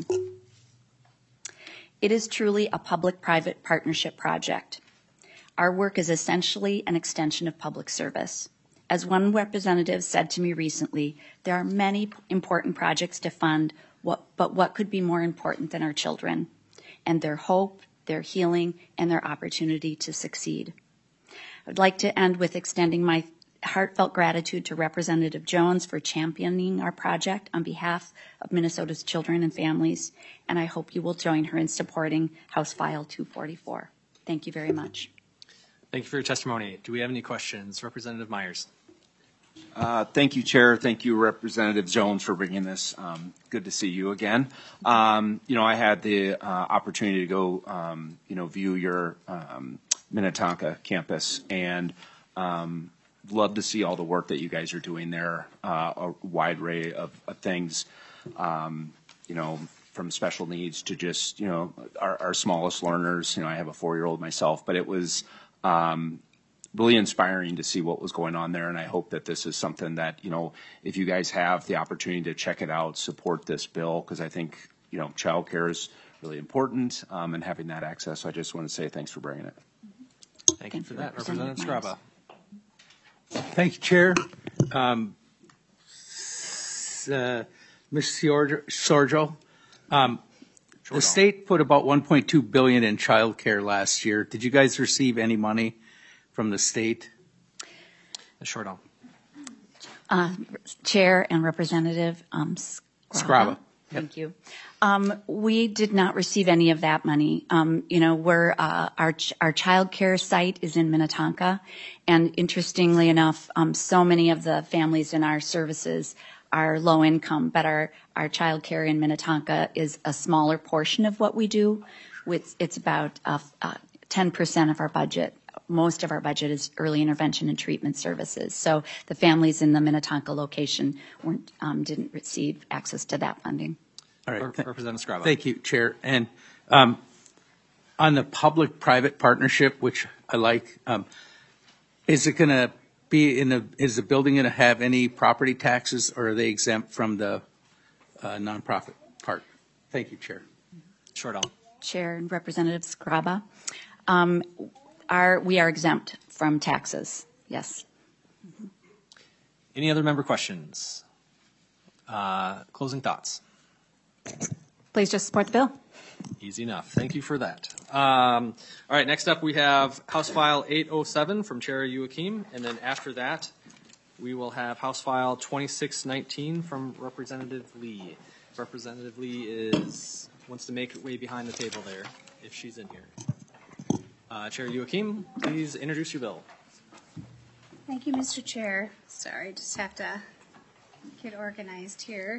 It is truly a public-private partnership project. Our work is essentially an extension of public service. As one representative said to me recently, there are many important projects to fund, what, but what could be more important than our children and their hope, their healing, and their opportunity to succeed? I'd like to end with extending my heartfelt gratitude to Representative Jones for championing our project on behalf of Minnesota's children and families, and I hope you will join her in supporting House File two forty-four. Thank you very much. Thank you for your testimony. Do we have any questions? Representative Myers. Uh, thank you, Chair. Thank you, Representative Jones, for bringing this. Um, good to see you again. Um, you know, I had the uh, opportunity to go, um, you know, view your um, Minnetonka campus, and um, love to see all the work that you guys are doing there. Uh, a wide array of, of things, um, you know, from special needs to just, you know, our, our smallest learners. You know, I have a four-year-old myself, but it was um, really inspiring to see what was going on there. And I hope that this is something that, you know, if you guys have the opportunity to check it out, support this bill, because I think, you know, childcare is really important, um, and having that access. So I just want to say thanks for bringing it. Thank you for that. Representative Skraba. Thank you, Chair. Um, uh, Miz Sorjo, um, the state put about one point two billion dollars in child care last year. Did you guys receive any money from the state? Short Uh, Chair and Representative um, Skraba. Skraba. Thank you. Um, we did not receive any of that money. Um, you know, we're, uh, our, ch- our child care site is in Minnetonka. And interestingly enough, um, so many of the families in our services are low income, but our, our child care in Minnetonka is a smaller portion of what we do. With, it's about uh, uh, ten percent of our budget. Most of our budget is early intervention and treatment services. So the families in the Minnetonka location weren't, um, didn't receive access to that funding. All right. Th- Representative Skraba. Thank you, Chair. And um, on the public-private partnership, which I like, um, is it going to be in the, is the building going to have any property taxes, or are they exempt from the uh, nonprofit part? Thank you, Chair. Short Chair and Representative Skraba. Um, Are, we are exempt from taxes, yes. Any other member questions? Uh, closing thoughts. Please just support the bill. Easy enough. Thank you for that. Um, all right, next up we have House File eight oh seven from Chair Youakim, and then after that we will have House File twenty-six nineteen from Representative Lee. Representative Lee is wants to make her way behind the table there, if she's in here. Uh, Chair Youakim, please introduce your bill. Thank you, Mister Chair. Sorry, just have to get organized here.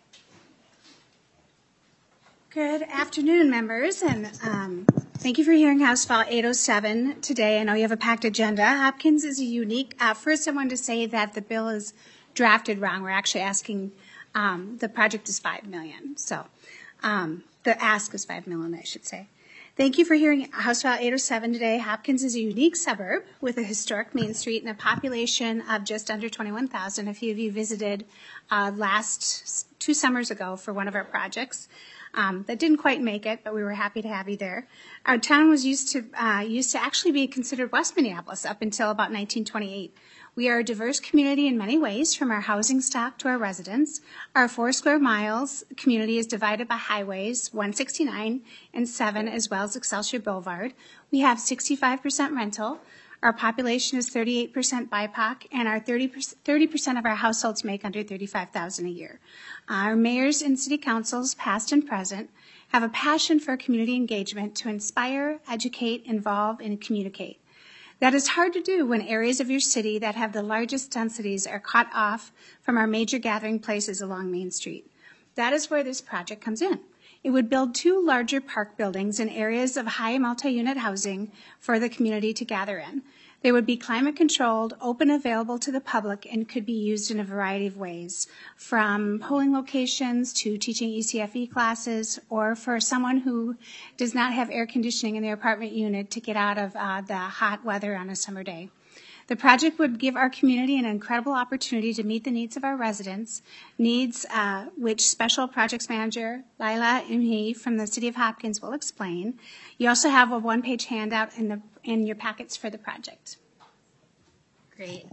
Good afternoon, members, and um, thank you for hearing House File eight oh seven today. I know you have a packed agenda. Hopkins is a unique. Uh, first, I wanted to say that the bill is drafted wrong. We're actually asking um, the project is five million dollars. So um, the ask is five million dollars, I should say. Thank you for hearing House File eight oh seven today. Hopkins is a unique suburb with a historic Main Street and a population of just under twenty-one thousand. A few of you visited uh, last two summers ago for one of our projects. Um, that didn't quite make it, but we were happy to have you there. Our town was used to uh, used to actually be considered West Minneapolis up until about nineteen twenty-eight. We are a diverse community in many ways, from our housing stock to our residents. Our four square miles community is divided by highways one sixty-nine and seven, as well as Excelsior Boulevard. We have sixty-five percent rental. Our population is thirty-eight percent B I P O C, and our thirty percent of our households make under thirty-five thousand dollars a year. Our mayors and city councils, past and present, have a passion for community engagement to inspire, educate, involve, and communicate. That is hard to do when areas of your city that have the largest densities are cut off from our major gathering places along Main Street. That is where this project comes in. It would build two larger park buildings in areas of high multi-unit housing for the community to gather in. They would be climate controlled, open, available to the public, and could be used in a variety of ways, from polling locations to teaching E C F E classes, or for someone who does not have air conditioning in their apartment unit to get out of uh, the hot weather on a summer day. The project would give our community an incredible opportunity to meet the needs of our residents, needs uh, which Special Projects Manager Lila Imhi from the City of Hopkins will explain. You also have a one-page handout in, the, in your packets for the project. Great.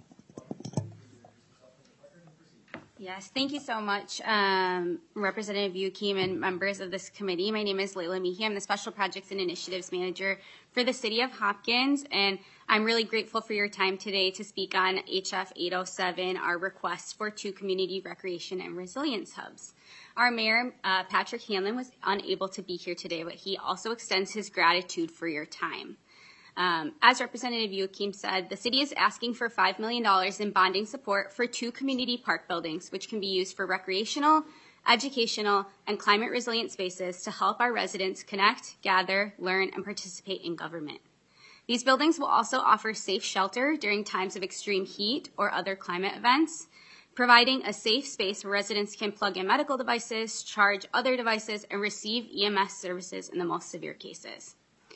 Yes, thank you so much, um, Representative Youakim and members of this committee. My name is Layla Mihi. I'm the Special Projects and Initiatives Manager for the City of Hopkins, and I'm really grateful for your time today to speak on H F eight oh seven, our request for two community recreation and resilience hubs. Our Mayor, uh, Patrick Hanlon, was unable to be here today, but he also extends his gratitude for your time. Um, as Representative Youakim said, the city is asking for five million dollars in bonding support for two community park buildings, which can be used for recreational, educational, and climate resilient spaces to help our residents connect, gather, learn, and participate in government. These buildings will also offer safe shelter during times of extreme heat or other climate events, providing a safe space where residents can plug in medical devices, charge other devices, and receive E M S services in the most severe cases.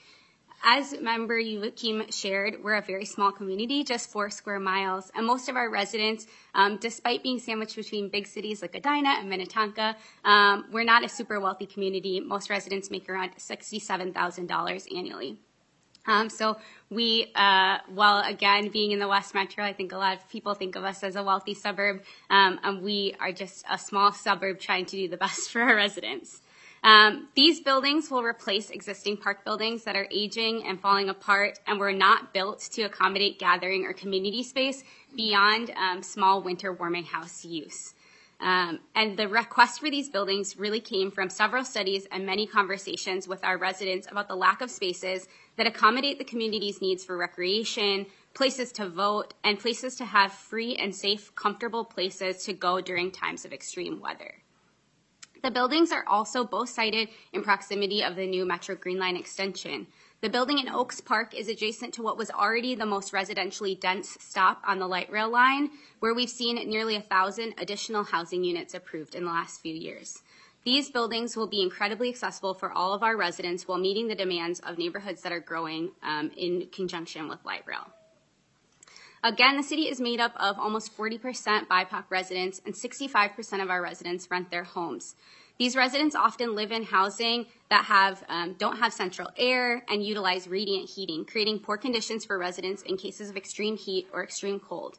As Member Youakim shared, we're a very small community, just four square miles, and most of our residents, um, despite being sandwiched between big cities like Edina and Minnetonka, um, we're not a super wealthy community. Most residents make around sixty-seven thousand dollars annually. Um, so we, uh, while again being in the West Metro, I think a lot of people think of us as a wealthy suburb, um, and we are just a small suburb trying to do the best for our residents. Um, these buildings will replace existing park buildings that are aging and falling apart and were not built to accommodate gathering or community space beyond um, small winter warming house use. Um, and the request for these buildings really came from several studies and many conversations with our residents about the lack of spaces that accommodate the community's needs for recreation, places to vote, and places to have free and safe, comfortable places to go during times of extreme weather. The buildings are also both sited in proximity of the new Metro Green Line extension. The building in Oaks Park is adjacent to what was already the most residentially dense stop on the light rail line, where we've seen nearly a thousand additional housing units approved in the last few years. These buildings will be incredibly accessible for all of our residents while meeting the demands of neighborhoods that are growing um, in conjunction with light rail. Again, the city is made up of almost forty percent B I P O C residents, and sixty-five percent of our residents rent their homes. These residents often live in housing that have um, don't have central air and utilize radiant heating, creating poor conditions for residents in cases of extreme heat or extreme cold.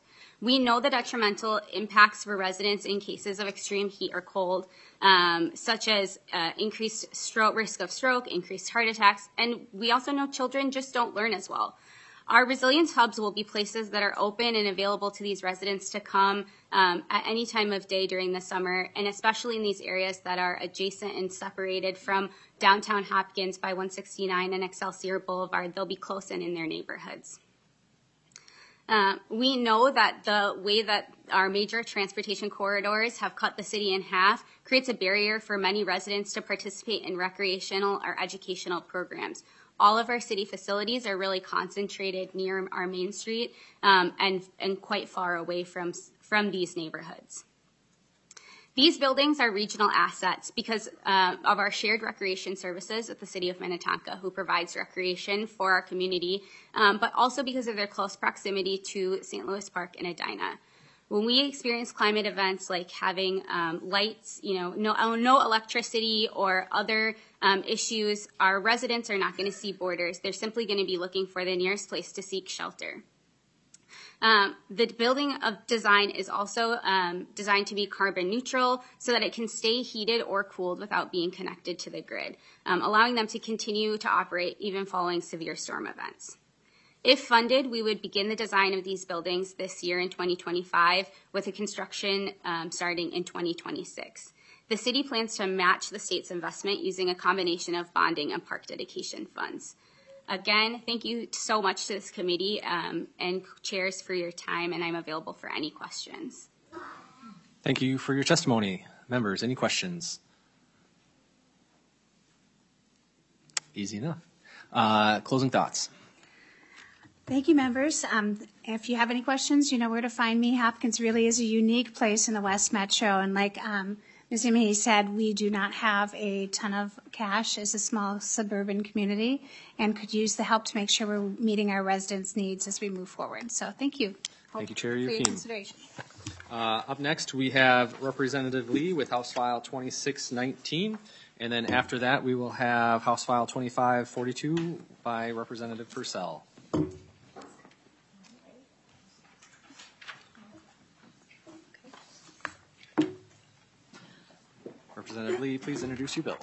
We know the detrimental impacts for residents in cases of extreme heat or cold, um, such as uh, increased stroke, risk of stroke, increased heart attacks, and we also know children just don't learn as well. Our resilience hubs will be places that are open and available to these residents to come um, at any time of day during the summer, and especially in these areas that are adjacent and separated from downtown Hopkins by one sixty-nine and Excelsior Boulevard. They'll be close in in their neighborhoods. Uh, we know that the way that our major transportation corridors have cut the city in half creates a barrier for many residents to participate in recreational or educational programs. All of our city facilities are really concentrated near our main street um, and, and quite far away from, from these neighborhoods. These buildings are regional assets because uh, of our shared recreation services with the City of Minnetonka, who provides recreation for our community, um, but also because of their close proximity to Saint Louis Park and Edina. When we experience climate events like having um, lights, you know, no, no electricity or other um, issues, our residents are not going to see borders. They're simply going to be looking for the nearest place to seek shelter. Um, the building of design is also um, designed to be carbon neutral so that it can stay heated or cooled without being connected to the grid, um, allowing them to continue to operate even following severe storm events. If funded, we would begin the design of these buildings this year in twenty twenty-five with a construction um, starting in twenty twenty-six. The city plans to match the state's investment using a combination of bonding and park dedication funds. Again, thank you so much to this committee um, and chairs for your time, and I'm available for any questions. Thank you for your testimony. Members, any questions? Easy enough. Uh, closing thoughts. Thank you, members. Um, if you have any questions, you know where to find me. Hopkins really is a unique place in the West Metro, and like um, Miz Yamini said, we do not have a ton of cash as a small suburban community and could use the help to make sure we're meeting our residents' needs as we move forward. So thank you. Thank you, Chair For your Yukine. consideration. Uh, up next, we have Representative Lee with House File twenty-six nineteen. And then after that, we will have House File twenty-five forty-two by Representative Purcell. Representative Lee, please introduce your bill.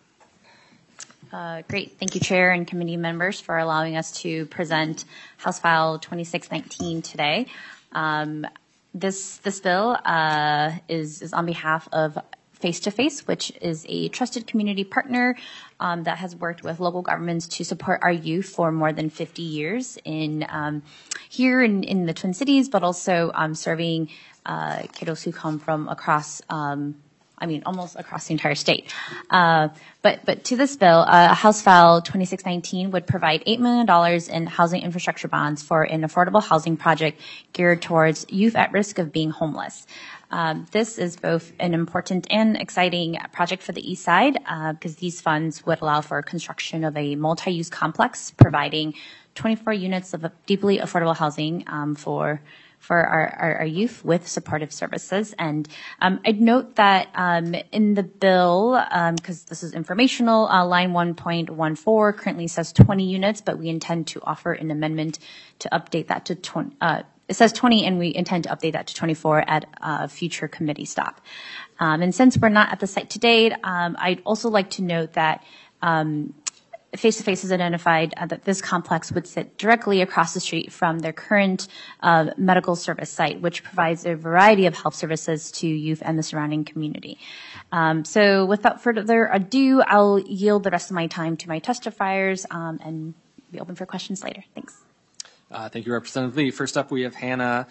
Uh, great. Thank you, Chair and committee members, for allowing us to present House File twenty-six nineteen today. Um, this this bill uh, is, is on behalf of Face to Face, which is a trusted community partner um, that has worked with local governments to support our youth for more than fifty years in um, here in, in the Twin Cities, but also um, serving uh, kiddos who come from across um, I mean, almost across the entire state. Uh, but, but to this bill, uh, House File twenty-six nineteen would provide eight million dollars in housing infrastructure bonds for an affordable housing project geared towards youth at risk of being homeless. Um, this is both an important and exciting project for the East Side uh, because these funds would allow for construction of a multi-use complex providing twenty-four units of deeply affordable housing um, for for our, our, our youth with supportive services. And um, I'd note that um, in the bill, because um, this is informational, uh, line one point one four currently says twenty units, but we intend to offer an amendment to update that to twenty. Uh, it says twenty, and we intend to update that to twenty-four at a future committee stop. Um, and since we're not at the site today, um, I'd also like to note that um, Face to Face has identified uh, that this complex would sit directly across the street from their current uh, medical service site, which provides a variety of health services to youth and the surrounding community. Um, so without further ado, I'll yield the rest of my time to my testifiers um, and be open for questions later. Thanks. Uh, thank you, Representative Lee. First up, we have Hannah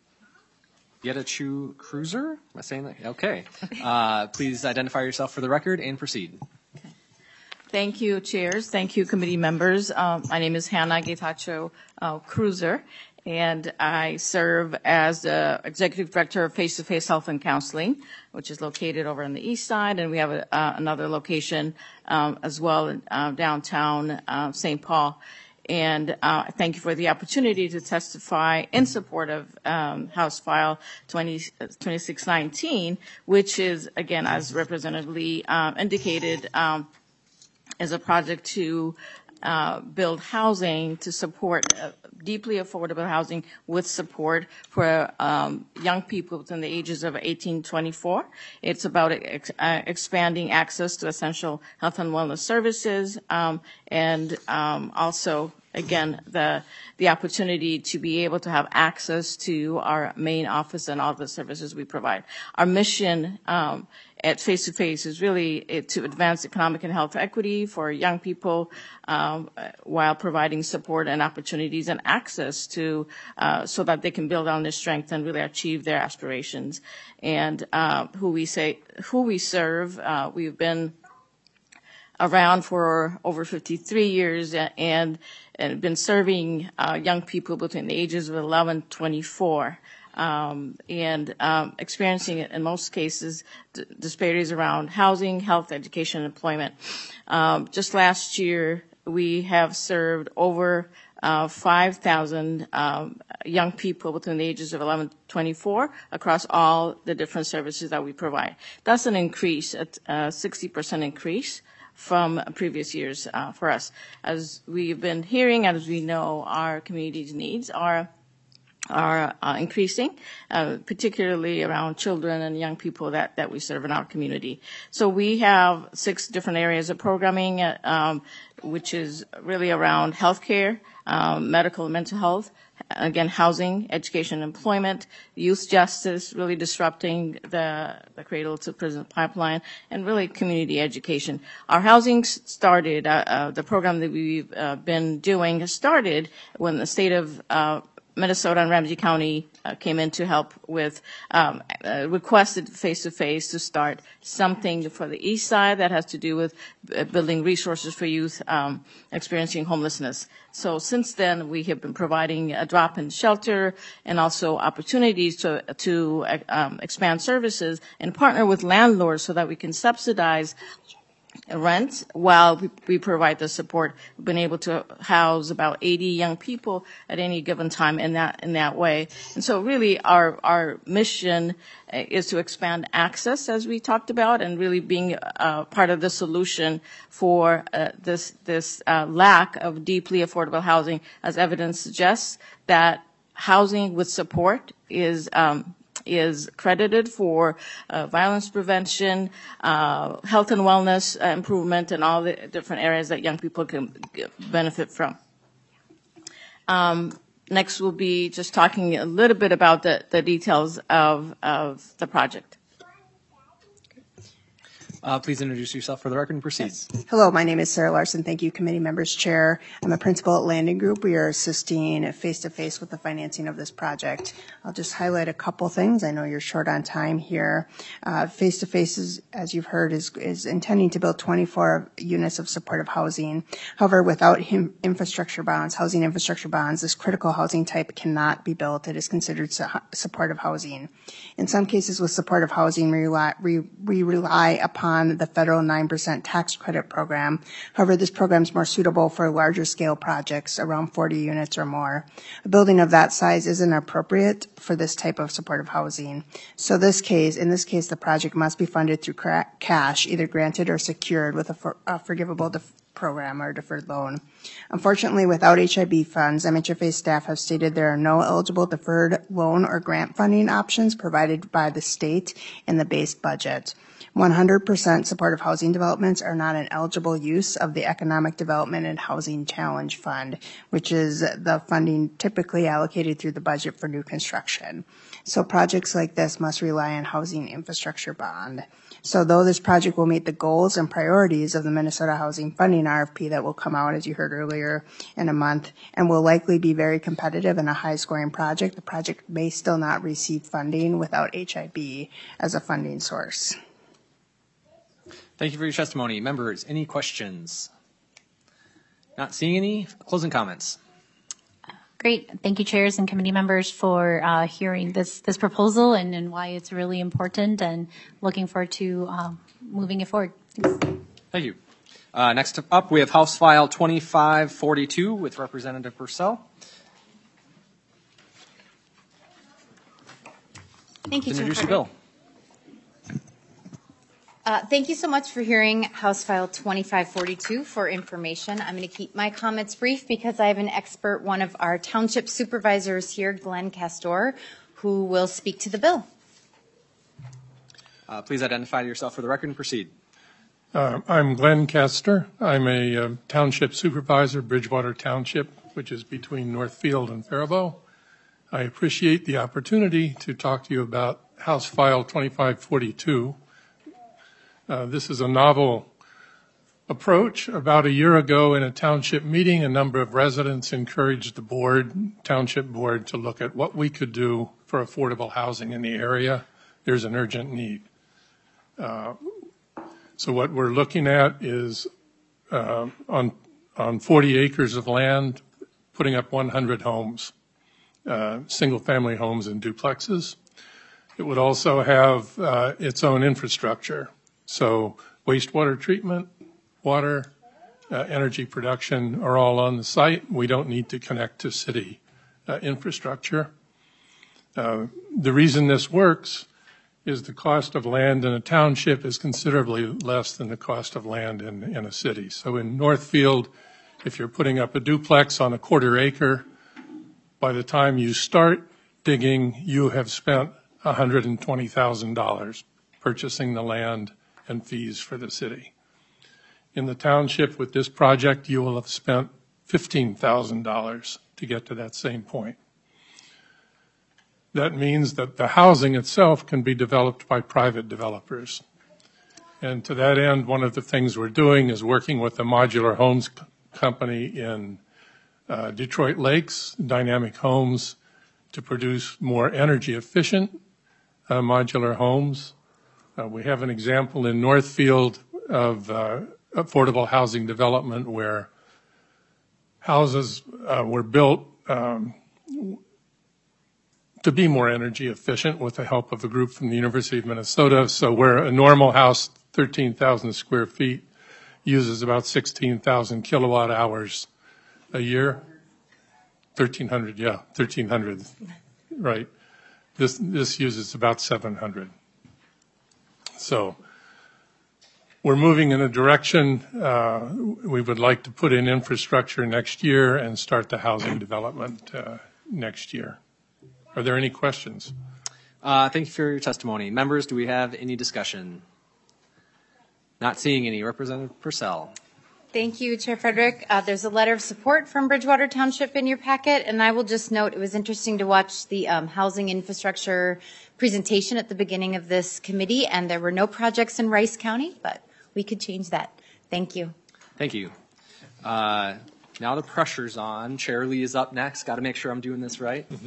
Yetachu Cruiser. Am I saying that? Okay. Uh, please identify yourself for the record and proceed. Thank you, chairs. Thank you, committee members. Um, my name is Hannah Getacho uh, Cruiser, and I serve as the executive director of Face to Face Health and Counseling, which is located over on the east side, and we have a, uh, another location um, as well in uh, downtown uh, Saint Paul. And uh, thank you for the opportunity to testify in support of um, House File twenty-six nineteen, which is, again, as Representative Lee uh, indicated, um, is a project to uh, build housing to support uh, deeply affordable housing with support for um, young people within the ages of eighteen to twenty-four. It's about ex- uh, expanding access to essential health and wellness services, um, and um, also, again, the the opportunity to be able to have access to our main office and all the services we provide. Our mission um, at Face to Face is really uh, to advance economic and health equity for young people um, while providing support and opportunities and access to uh, so that they can build on their strength and really achieve their aspirations. And uh, who we say who we serve, uh, we've been around for over fifty-three years and, and been serving uh, young people between the ages of eleven to twenty-four. Um, and um, experiencing, in most cases, d- disparities around housing, health, education, and employment. Um, just last year, we have served over uh, five thousand um, young people between the ages of eleven to twenty-four across all the different services that we provide. That's an increase, a uh, sixty percent increase from previous years uh, for us. As we've been hearing, as we know, our community's needs are are uh, increasing, uh, particularly around children and young people that, that we serve in our community. So we have six different areas of programming, uh, um, which is really around healthcare, um, medical and mental health, again, housing, education, employment, youth justice, really disrupting the, the cradle to prison pipeline, and really community education. Our housing started, uh, uh, the program that we've uh, been doing has started when the state of uh, Minnesota and Ramsey County uh, came in to help with, um, uh, requested face-to-face to start something for the east side that has to do with uh, building resources for youth um, experiencing homelessness. So since then, we have been providing a drop-in shelter and also opportunities to, to uh, um, expand services and partner with landlords so that we can subsidize rent while we, we provide the support. We've been able to house about eighty young people at any given time in that in that way. And so really our our mission is to expand access, as we talked about, and really being uh, part of the solution for uh, this this uh, lack of deeply affordable housing, as evidence suggests that housing with support is um, is credited for uh, violence prevention, uh, health and wellness uh, improvement, and all the different areas that young people can benefit from. Um, next, we'll be just talking a little bit about the, the details of, of the project. Uh, please introduce yourself for the record and proceed. Hello, my name is Sarah Larson. Thank you, committee members, chair. I'm a principal at Landing Group. We are assisting face-to-face with the financing of this project. I'll just highlight a couple things. I know you're short on time here. Uh, face-to-face, is, as you've heard, is, is intending to build twenty-four units of supportive housing. However, without him, infrastructure bonds, housing infrastructure bonds, this critical housing type cannot be built. It is considered su- supportive housing. In some cases with supportive housing, we rely, we, we rely upon the federal nine percent tax credit program. However, this program is more suitable for larger scale projects, around forty units or more. A building of that size isn't appropriate for this type of supportive housing. So this case, in this case, the project must be funded through cra- cash, either granted or secured with a, for, a forgivable def- program or deferred loan. Unfortunately, without H I B funds, M H F A staff have stated there are no eligible deferred loan or grant funding options provided by the state in the base budget. one hundred percent supportive housing developments are not an eligible use of the Economic Development and Housing Challenge Fund, which is the funding typically allocated through the budget for new construction. So projects like this must rely on housing infrastructure bond. So though this project will meet the goals and priorities of the Minnesota Housing Funding R F P that will come out, as you heard earlier, in a month, and will likely be very competitive and a high-scoring project, the project may still not receive funding without H I B as a funding source. Thank you for your testimony. Members, any questions? Not seeing any. Closing comments. Great. Thank you, chairs and committee members, for uh, hearing this this proposal and, and why it's really important, and looking forward to um, moving it forward. Thanks. Thank you. Uh, next up, we have House File twenty-five forty-two with Representative Purcell. Thank you, Chair Introduce your Frederick. bill. Uh, thank you so much for hearing House File twenty-five forty-two for information. I'm going to keep my comments brief because I have an expert, one of our township supervisors here, Glenn Castor, who will speak to the bill. Uh, please identify yourself for the record and proceed. Uh, I'm Glenn Kester. I'm a uh, township supervisor, Bridgewater Township, which is between Northfield and Faribault. I appreciate the opportunity to talk to you about House File twenty-five forty-two. Uh, this is a novel approach. About a year ago in a township meeting, a number of residents encouraged the board, township board, to look at what we could do for affordable housing in the area. There's an urgent need. Uh, so what we're looking at is uh, on on forty acres of land, putting up one hundred homes, uh, single-family homes and duplexes. It would also have uh, its own infrastructure. So wastewater treatment, water, uh, energy production are all on the site. We don't need to connect to city uh, infrastructure. Uh, the reason this works is the cost of land in a township is considerably less than the cost of land in, in a city. So in Northfield, if you're putting up a duplex on a quarter acre, by the time you start digging, you have spent one hundred twenty thousand dollars purchasing the land and fees for the city. In the township with this project, you will have spent fifteen thousand dollars to get to that same point. That means that the housing itself can be developed by private developers. And to that end, one of the things we're doing is working with a modular homes c- company in uh, Detroit Lakes, Dynamic Homes, to produce more energy efficient uh, modular homes. Uh, we have an example in Northfield of uh, affordable housing development where houses uh, were built um, to be more energy efficient with the help of a group from the University of Minnesota. So where a normal house, thirteen thousand square feet, uses about sixteen thousand kilowatt hours a year. thirteen hundred, yeah, thirteen hundred, right. This, this uses about seven hundred. So we're moving in a direction. Uh, we would like to put in infrastructure next year and start the housing development uh, next year. Are there any questions? Uh, thank you for your testimony. Members, do we have any discussion? Not seeing any. Representative Purcell. Thank you, Chair Frederick. Uh, there's a letter of support from Bridgewater Township in your packet, and I will just note it was interesting to watch the um, housing infrastructure presentation at the beginning of this committee, and there were no projects in Rice County, but we could change that. Thank you. Thank you. Uh, now the pressure's on. Chair Lee is up next. Got to make sure I'm doing this right. Mm-hmm.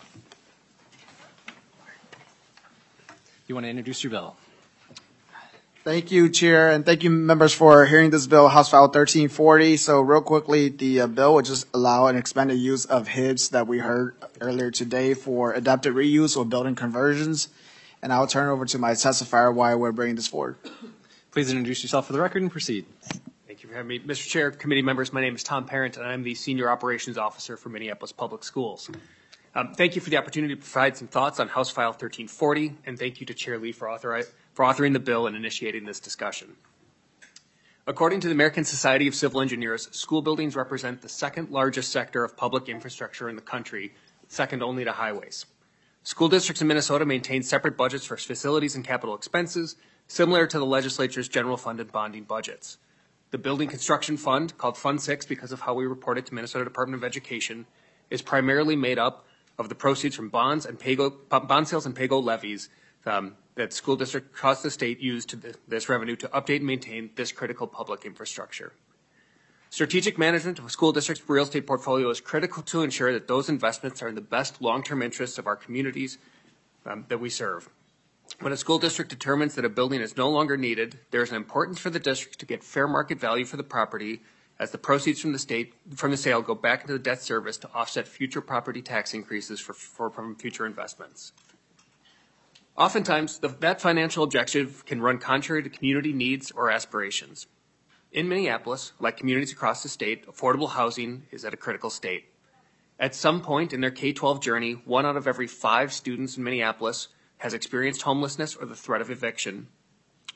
You want to introduce your bill? Thank you, Chair, and thank you, members, for hearing this bill, House File thirteen forty. So real quickly, the uh, bill would just allow an expanded use of H I D S that we heard earlier today for adaptive reuse or building conversions. And I'll turn it over to my testifier why we're bringing this forward. Please introduce yourself for the record and proceed. Thank you for having me. Mister Chair, committee members, my name is Tom Parent, and I'm the Senior Operations Officer for Minneapolis Public Schools. Um, thank you for the opportunity to provide some thoughts on House File thirteen forty, and thank you to Chair Lee for, authori- for authoring the bill and initiating this discussion. According to the American Society of Civil Engineers, school buildings represent the second largest sector of public infrastructure in the country, second only to highways. School districts in Minnesota maintain separate budgets for facilities and capital expenses, similar to the legislature's general fund and bonding budgets. The Building Construction Fund, called Fund six because of how we report it to Minnesota Department of Education, is primarily made up of the proceeds from bonds and pay-go, bond sales and pay-go levies um, that school district across the state use to th- this revenue to update and maintain this critical public infrastructure. Strategic management of a school district's real estate portfolio is critical to ensure that those investments are in the best long-term interests of our communities um, that we serve. When a school district determines that a building is no longer needed, there is an importance for the district to get fair market value for the property, as the proceeds from the state from the sale go back into the debt service to offset future property tax increases for, for from future investments. Oftentimes, the, that financial objective can run contrary to community needs or aspirations. In Minneapolis, like communities across the state, affordable housing is at a critical state. At some point in their K twelve journey, one out of every five students in Minneapolis has experienced homelessness or the threat of eviction.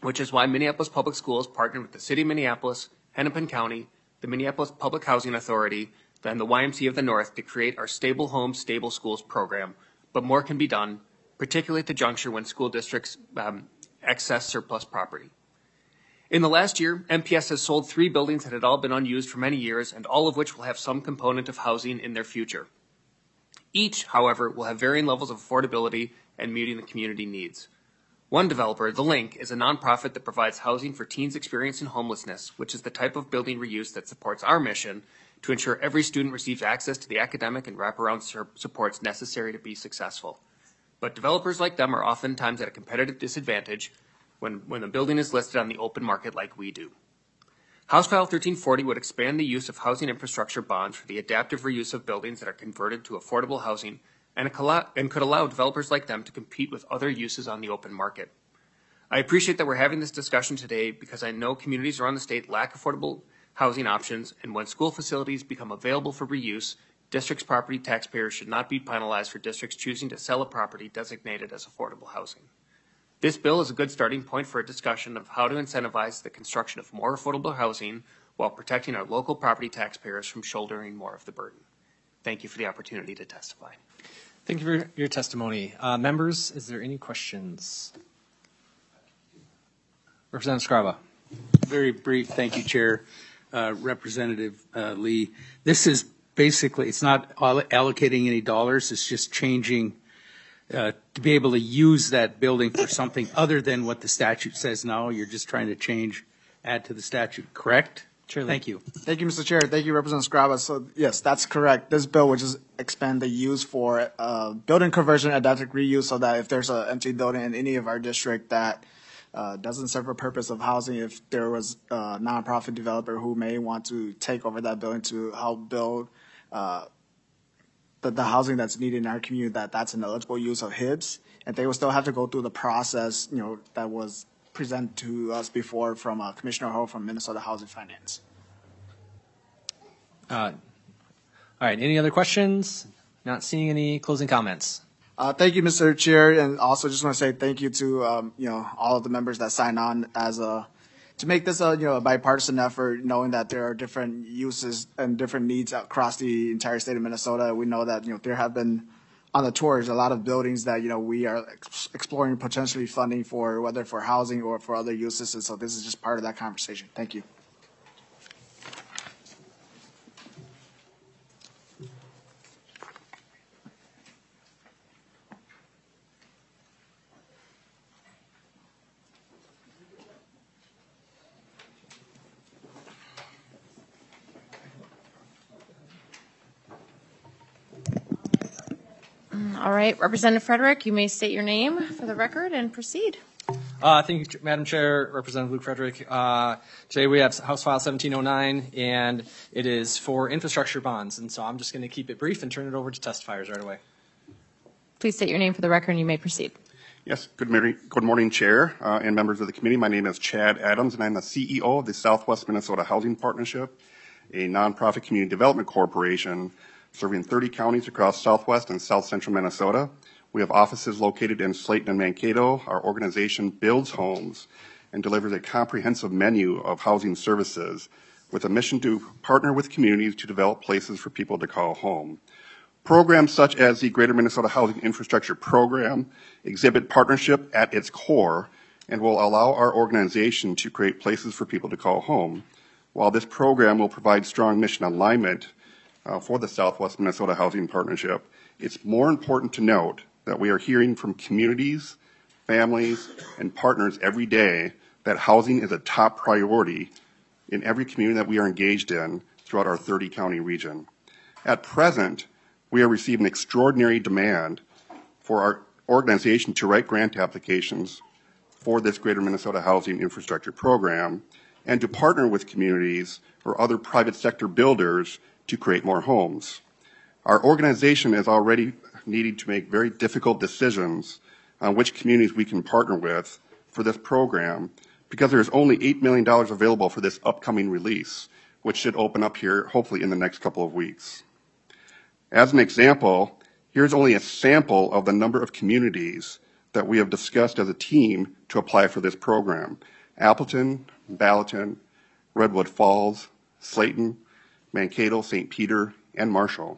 which is why Minneapolis Public Schools partnered with the City of Minneapolis, Hennepin County, the Minneapolis Public Housing Authority, and the Y M C A of the North to create our Stable Homes, Stable Schools program. But more can be done, particularly at the juncture when school districts um, excess surplus property. In the last year, M P S has sold three buildings that had all been unused for many years, and all of which will have some component of housing in their future. Each, however, will have varying levels of affordability and meeting the community needs. One developer, The Link, is a nonprofit that provides housing for teens experiencing homelessness, which is the type of building reuse that supports our mission to ensure every student receives access to the academic and wraparound supports necessary to be successful. But developers like them are oftentimes at a competitive disadvantage when, when the building is listed on the open market like we do. House File thirteen forty would expand the use of housing infrastructure bonds for the adaptive reuse of buildings that are converted to affordable housing and, and could allow developers like them to compete with other uses on the open market. I appreciate that we're having this discussion today because I know communities around the state lack affordable housing options, and when school facilities become available for reuse, districts' property taxpayers should not be penalized for districts choosing to sell a property designated as affordable housing. This bill is a good starting point for a discussion of how to incentivize the construction of more affordable housing while protecting our local property taxpayers from shouldering more of the burden. Thank you for the opportunity to testify. Thank you for your testimony. Uh, members, is there any questions? Representative Skraba. Very brief. Thank you, Chair. Uh, Representative uh, Lee. This is basically, it's not allocating any dollars. It's just changing uh, to be able to use that building for something other than what the statute says now. You're just trying to change, add to the statute, correct? Sure. Thank you. Thank you, Mister Chair. Thank you, Representative Skraba. So yes, that's correct. This bill would just expand the use for uh, building conversion and adaptive reuse so that if there's an empty building in any of our district that uh, doesn't serve a purpose of housing, if there was a nonprofit developer who may want to take over that building to help build uh, the, the housing that's needed in our community, that that's an eligible use of H I B S, and they will still have to go through the process, you know, that was presented to us before from uh, Commissioner Ho from Minnesota Housing Finance. Uh, all right. Any other questions? Not seeing any closing comments. Uh, thank you, Mister Chair, and also just want to say thank you to um, you know all of the members that signed on as a to make this a you know a bipartisan effort, knowing that there are different uses and different needs across the entire state of Minnesota. We know that you know there have been on the tours a lot of buildings that you know we are ex- exploring potentially funding for, whether for housing or for other uses, and so this is just part of that conversation. Thank you. All right, Representative Frederick, you may state your name for the record and proceed. Uh, thank you, Madam Chair, Representative Luke Frederick. Uh, today we have House File seventeen oh nine, and it is for infrastructure bonds. And so I'm just going to keep it brief and turn it over to testifiers right away. Please state your name for the record and you may proceed. Yes, good morning, good morning Chair uh, and members of the committee. My name is Chad Adams, and I'm the C E O of the Southwest Minnesota Housing Partnership, a nonprofit community development corporation serving thirty counties across southwest and south central Minnesota. We have offices located in Slayton and Mankato. Our organization builds homes and delivers a comprehensive menu of housing services with a mission to partner with communities to develop places for people to call home. Programs such as the Greater Minnesota Housing Infrastructure Program exhibit partnership at its core and will allow our organization to create places for people to call home. While this program will provide strong mission alignment Uh, for the Southwest Minnesota Housing Partnership, it's more important to note that we are hearing from communities, families, and partners every day that housing is a top priority in every community that we are engaged in throughout our thirty county region. At present, we are receiving extraordinary demand for our organization to write grant applications for this Greater Minnesota Housing Infrastructure Program and to partner with communities or other private sector builders to create more homes. Our organization is already needing to make very difficult decisions on which communities we can partner with for this program because there is only eight million dollars available for this upcoming release, which should open up here hopefully in the next couple of weeks. As an example, here's only a sample of the number of communities that we have discussed as a team to apply for this program: Appleton, Ballatin, Redwood Falls, Slayton, Mankato, Saint Peter, and Marshall.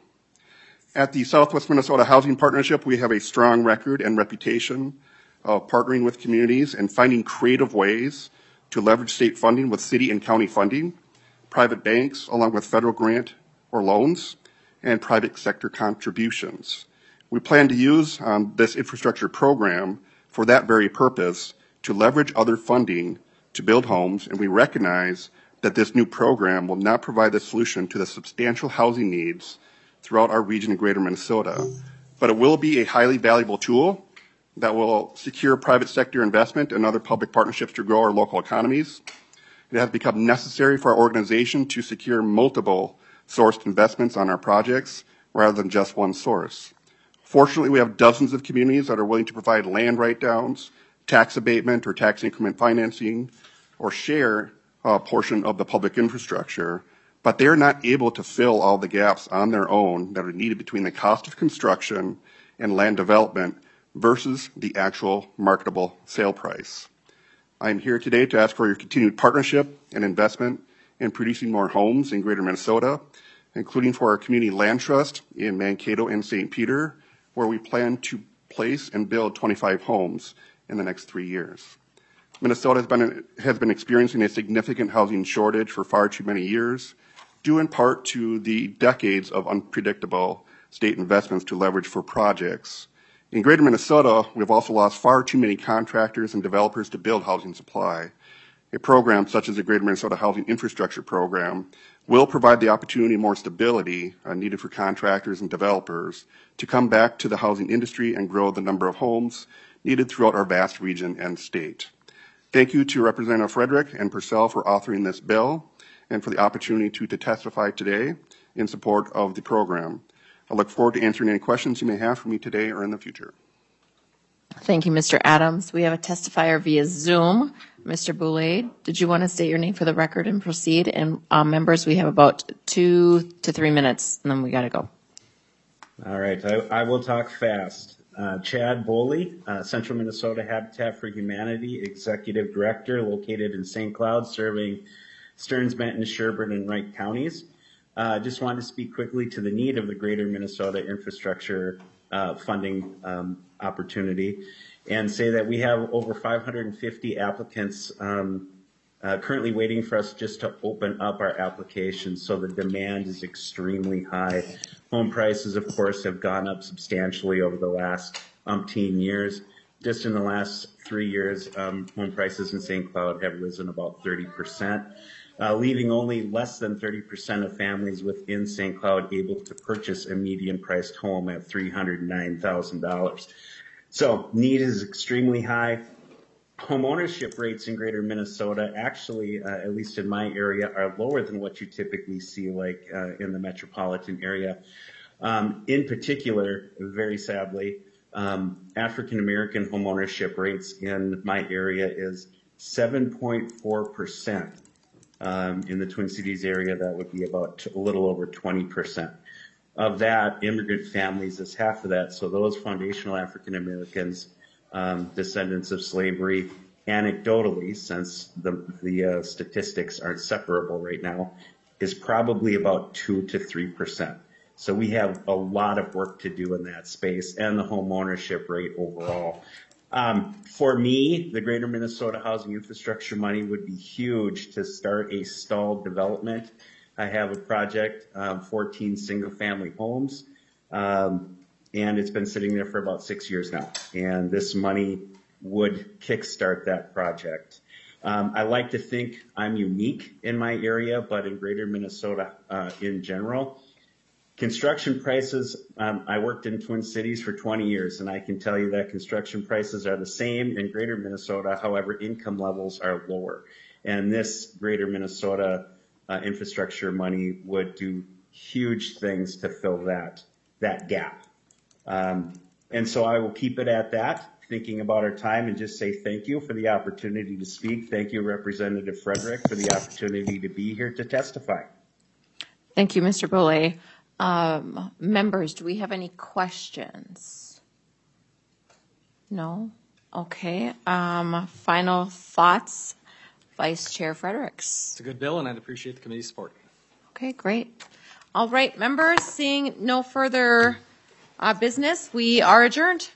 At the Southwest Minnesota Housing Partnership, we have a strong record and reputation of partnering with communities and finding creative ways to leverage state funding with city and county funding, private banks along with federal grant or loans, and private sector contributions. We plan to use um, this infrastructure program for that very purpose, to leverage other funding to build homes, and we recognize that this new program will not provide the solution to the substantial housing needs throughout our region in Greater Minnesota, but it will be a highly valuable tool that will secure private sector investment and other public partnerships to grow our local economies. It has become necessary for our organization to secure multiple sourced investments on our projects rather than just one source. Fortunately, we have dozens of communities that are willing to provide land write-downs, tax abatement or tax increment financing, or share a portion of the public infrastructure, but they are not able to fill all the gaps on their own that are needed between the cost of construction and land development versus the actual marketable sale price. I am here today to ask for your continued partnership and investment in producing more homes in Greater Minnesota, including for our community land trust in Mankato and Saint Peter, where we plan to place and build twenty-five homes in the next three years. Minnesota has been, has been experiencing a significant housing shortage for far too many years, due in part to the decades of unpredictable state investments to leverage for projects. In Greater Minnesota, we've also lost far too many contractors and developers to build housing supply. A program such as the Greater Minnesota Housing Infrastructure Program will provide the opportunity and more stability uh, needed for contractors and developers to come back to the housing industry and grow the number of homes needed throughout our vast region and state. Thank you to Representative Frederick and Purcell for authoring this bill and for the opportunity to, to testify today in support of the program. I look forward to answering any questions you may have for me today or in the future. Thank you, Mister Adams. We have a testifier via Zoom. Mister Boulay, did you want to state your name for the record and proceed? And uh, members, we have about two to three minutes, and then we got to go. All right, I, I will talk fast. Uh, Chad Boley, uh, Central Minnesota Habitat for Humanity, Executive Director, located in Saint Cloud, serving Stearns, Benton, Sherburne, and Wright counties. I uh, just wanted to speak quickly to the need of the Greater Minnesota infrastructure uh, funding um, opportunity and say that we have over five hundred fifty applicants um, uh, currently waiting for us just to open up our applications, so the demand is extremely high. Home prices, of course, have gone up substantially over the last umpteen years. Just in the last three years, um, home prices in Saint Cloud have risen about thirty percent. Uh, leaving only less than thirty percent of families within Saint Cloud able to purchase a median-priced home at three hundred nine thousand dollars. So need is extremely high. Home ownership rates in Greater Minnesota actually, uh, at least in my area, are lower than what you typically see like uh, in the metropolitan area. Um, in particular, very sadly, um, African-American home ownership rates in my area is seven point four percent. Um, in the Twin Cities area, that would be about a little over twenty percent. Of that, immigrant families is half of that. So those foundational African Americans, um, descendants of slavery, anecdotally, since the, the uh, statistics aren't separable right now, is probably about two to three percent. So we have a lot of work to do in that space, and the home ownership rate overall. Um, for me, the Greater Minnesota Housing Infrastructure money would be huge to start a stalled development. I have a project, um, fourteen single-family homes, um, and it's been sitting there for about six years now. And this money would kickstart that project. Um, I like to think I'm unique in my area, but in Greater Minnesota uh, in general, construction prices, um, I worked in Twin Cities for twenty years, and I can tell you that construction prices are the same in Greater Minnesota. However, income levels are lower. And this Greater Minnesota uh, infrastructure money would do huge things to fill that, that gap. Um, and so I will keep it at that, thinking about our time, and just say thank you for the opportunity to speak. Thank you, Representative Frederick, for the opportunity to be here to testify. Thank you, Mister Boulay. Um, members, do we have any questions? No? Okay, um, final thoughts, Vice Chair Fredericks. It's a good bill, and I'd appreciate the committee's support. Okay, great. All right, members, seeing no further uh, business, we are adjourned.